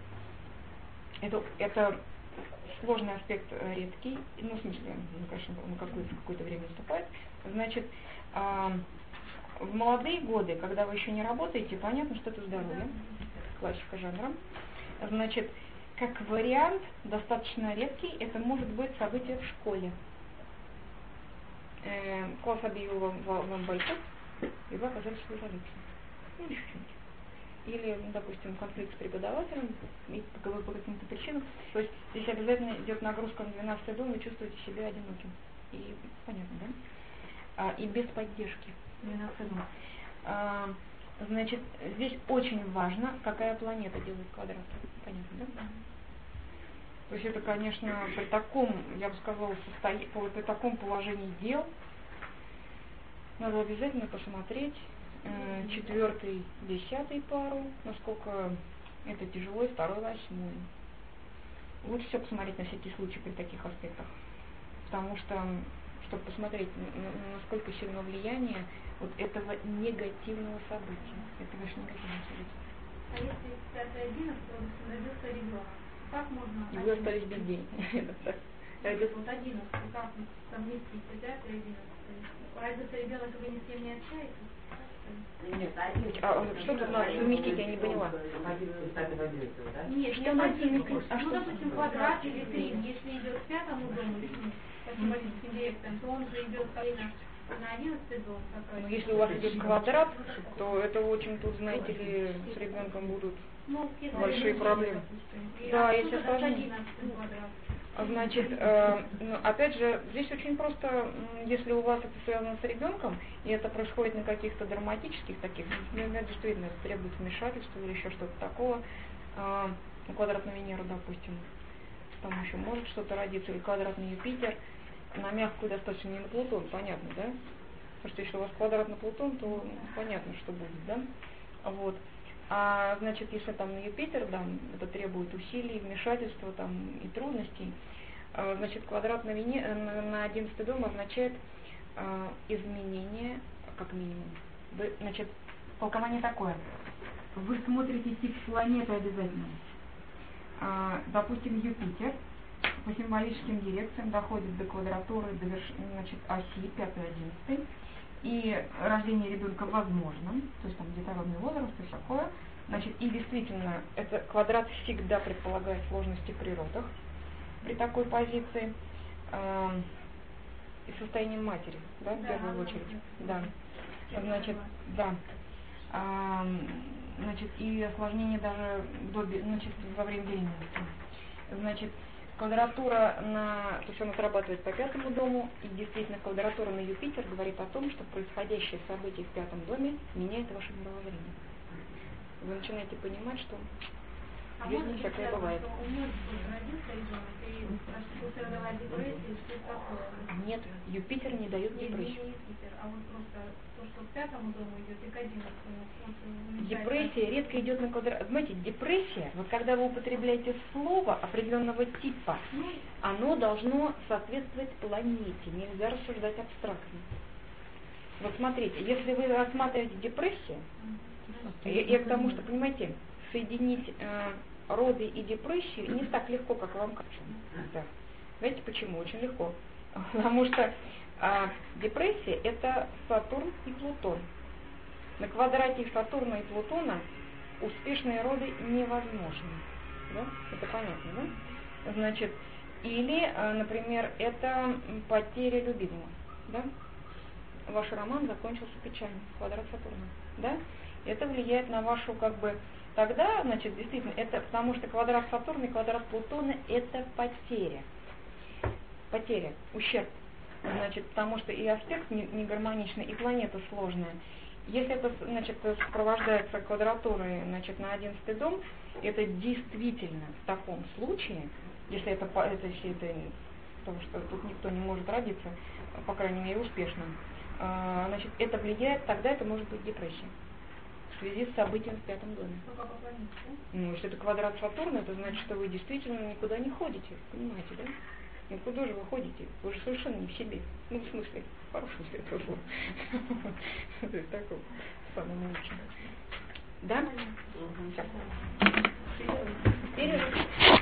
это, это сложный аспект э, редкий, ну, в смысле, ну, конечно, на какое-то, какое-то время наступает. Значит, э, в молодые годы, когда вы еще не работаете, понятно, что это здоровье, классика жанра. Значит, как вариант, достаточно редкий, это может быть событие в школе. Э, класс объявил вам, вам бойкот, и вы оказались в изоляции. Ну, или что-нибудь. Или, допустим, конфликт с преподавателем, и по, по каким-то причинам. То есть здесь обязательно идет нагрузка на двенадцатый дом, вы чувствуете себя одиноким. И понятно, да? А, и без поддержки. двенадцатый дом. А, значит, здесь очень важно, какая планета делает квадрат. Понятно, да? То есть это, конечно, при таком, я бы сказала, состоя... при таком положении дел надо обязательно посмотреть э, четвертый, десятый пару, насколько это тяжело, и второй, восьмой. Лучше все посмотреть на всякий случай при таких аспектах, потому что, чтобы посмотреть, насколько сильно влияние вот этого негативного события. Это ваше негативное событие. А если пятое одиннадцатое, допустим, родился ребенок, как можно... И вы остались без денег. Вот одиннадцатый, как совместить пятое и одиннадцатое? Родился ребенок, и вы ни с кем не общаетесь? Нет, а что тут надо совместить, я не поняла. Нет, Что не надо один. совместить? А Ну, что? допустим, квадрат или три. Если идет к пятому дому, по символическим дирекциям, то он же идет параллельно на одиннадцатый дом. Ну, если у вас идет квадрат, то это очень, тут, знаете ли, с ребенком будут Ну, большие проблемы. Да, если осложнение. Значит, э, ну, опять же, здесь очень просто, если у вас это связано с ребенком, и это происходит на каких-то драматических таких, например, действительно требует вмешательства или еще что-то такого, э, ну, квадрат на Венеру, допустим, там еще может что-то родиться, или квадрат на Юпитер, на мягкую достаточно, не на Плутон, понятно, да? Потому что если у вас квадрат на Плутон, то ну, понятно, что будет, да? Вот. А, значит, если там на Юпитер, да, это требует усилий, вмешательства там и трудностей, а, значит, квадрат на, Вене, на, на одиннадцатый дом означает а, изменение, как минимум. Вы, значит, толкование такое. Вы смотрите тип планеты обязательно. А, допустим, Юпитер по символическим дирекциям доходит до квадратуры, до верш... значит, оси пятый-одиннадцатый, и рождение ребенка возможно, то есть там детородный возраст и такое. Значит, и действительно, это квадрат всегда предполагает сложности при родах при такой позиции э, и состоянии матери, да, в Да, первую очередь. Да. Значит, да. А, значит, и осложнение даже до, значит, во время беременности. Значит, квадратура на, то есть он отрабатывает по пятому дому, и действительно квадратура на Юпитер говорит о том, что происходящее событие в пятом доме меняет ваше мировоззрение. Вы начинаете понимать, что А в может жизни быть, такое связано, бывает. что у многих родился ребенок, и после родовая депрессия, что такое? Нет, Юпитер не дает Не, не, не депрессию. Юпитер, а вот просто то, что к пятому дому идет, и к одиннадцатому. Вот, уменьшается. Депрессия редко идет на квадрат. Знаете, депрессия, вот когда вы употребляете слово определенного типа, оно должно соответствовать планете, нельзя рассуждать абстрактно. Вот смотрите, если вы рассматриваете депрессию, я, я к тому, что, понимаете, соединить э, роды и депрессию не так легко, как вам кажется. Да. Знаете почему? Очень легко. Потому что э, депрессия – это Сатурн и Плутон. На квадрате Сатурна и Плутона успешные роды невозможны. Да? Это понятно, да? Значит, или, э, например, это потеря любимого. Да? Ваш роман закончился печально, квадрат Сатурна. Да? Это влияет на вашу, как бы, тогда, значит, действительно, это потому что квадрат Сатурна и квадрат Плутона – это потеря. Потеря, ущерб. Значит, потому что и аспект не, не гармоничный, и планета сложная. Если это, значит, сопровождается квадратурой, значит, на одиннадцатый дом, это действительно в таком случае, если это, это, если это потому что тут никто не может родиться, по крайней мере, успешно, значит, это влияет, тогда это может быть депрессия. В связи с событием в пятом доме. Ну, если это квадрат Сатурна, это значит, что вы действительно никуда не ходите, понимаете, да? Ну куда же вы ходите? Вы же совершенно не в себе. Ну, в смысле, в хорошем смысле этого слова. В таком самом лучшем. Да? Перерыв.